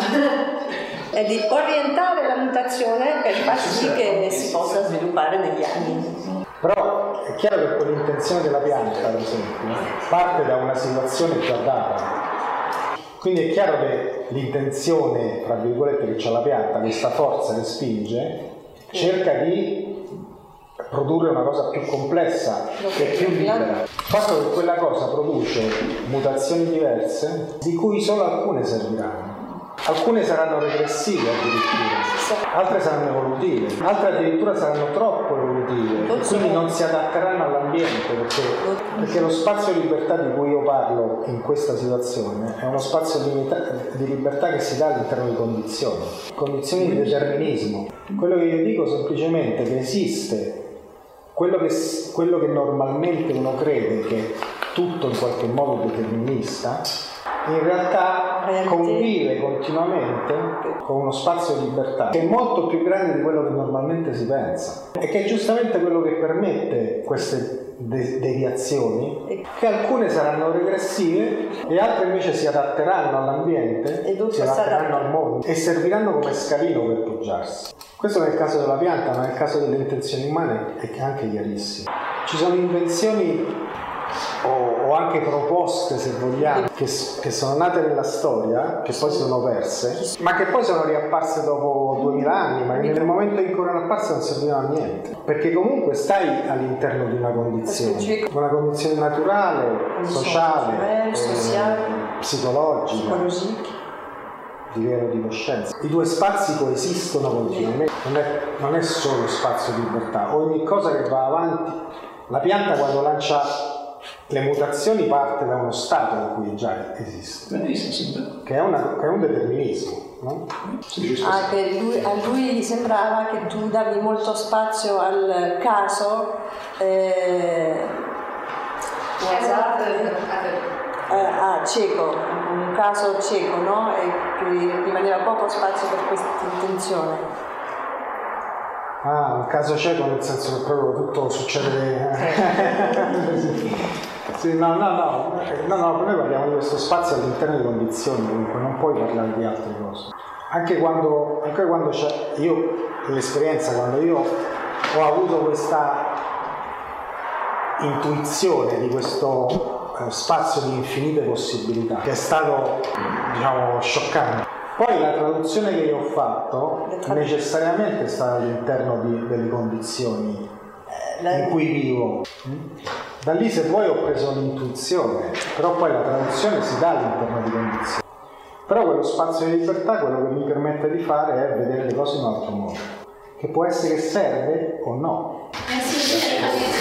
è di orientare la mutazione per far sì che si possa sviluppare negli anni. Però è chiaro che quell'intenzione della pianta, per esempio, parte da una situazione già data. Quindi è chiaro che l'intenzione, tra virgolette, che c'ha la pianta, questa forza che spinge, cerca di produrre una cosa più complessa e più libera. Il fatto che quella cosa produce mutazioni diverse, di cui solo alcune serviranno. Alcune saranno regressive addirittura, altre saranno evolutive, altre addirittura saranno troppo evolutive e quindi non si adatteranno all'ambiente, perché, perché lo spazio di libertà di cui io parlo in questa situazione è uno spazio di, di libertà che si dà all'interno di condizioni, condizioni di determinismo. Quello che io dico semplicemente è che esiste quello che, quello che normalmente uno crede che tutto in qualche modo determinista, in realtà convive continuamente con uno spazio di libertà che è molto più grande di quello che normalmente si pensa, e che è giustamente quello che permette queste de- deviazioni, che alcune saranno regressive e altre invece si adatteranno all'ambiente, si adatteranno al mondo e serviranno come scalino per poggiarsi. Questo nel caso della pianta, ma nel caso delle intenzioni umane è anche chiarissimo. Ci sono invenzioni O, o anche proposte, se vogliamo, che, che sono nate nella storia, che poi si sono perse, ma che poi sono riapparse dopo duemila anni, ma che nel momento in cui erano apparse non servivano a niente, perché comunque stai all'interno di una condizione, una condizione naturale, sociale, eh, psicologica, di livello di coscienza. I due spazi coesistono continuamente, non è, non è solo spazio di libertà, ogni cosa che va avanti, la pianta quando lancia le mutazioni parte da uno stato in cui già esiste, che è, una, che è un determinismo, no? Ah, che lui, a lui gli sembrava che tu davi molto spazio al caso, eh, eh, ah, cieco, un caso cieco, no? E che rimaneva poco spazio per questa intenzione. Ah, un caso cieco nel senso che proprio tutto succede. Sì, no, no, no, no, no, noi parliamo di questo spazio all'interno di condizioni, comunque non puoi parlare di altre cose. Anche quando, anche quando c'è, io, l'esperienza, quando io ho avuto questa intuizione di questo eh, spazio di infinite possibilità, che è stato, diciamo, scioccante. Poi la traduzione che io ho fatto necessariamente è stata all'interno di, delle condizioni in cui vivo. Da lì, se vuoi, ho preso l'intuizione, però poi la traduzione si dà all'interno di condizioni. Però quello spazio di libertà, quello che mi permette di fare è vedere le cose in un altro modo, che può essere che serve o no. Eh sì, sì,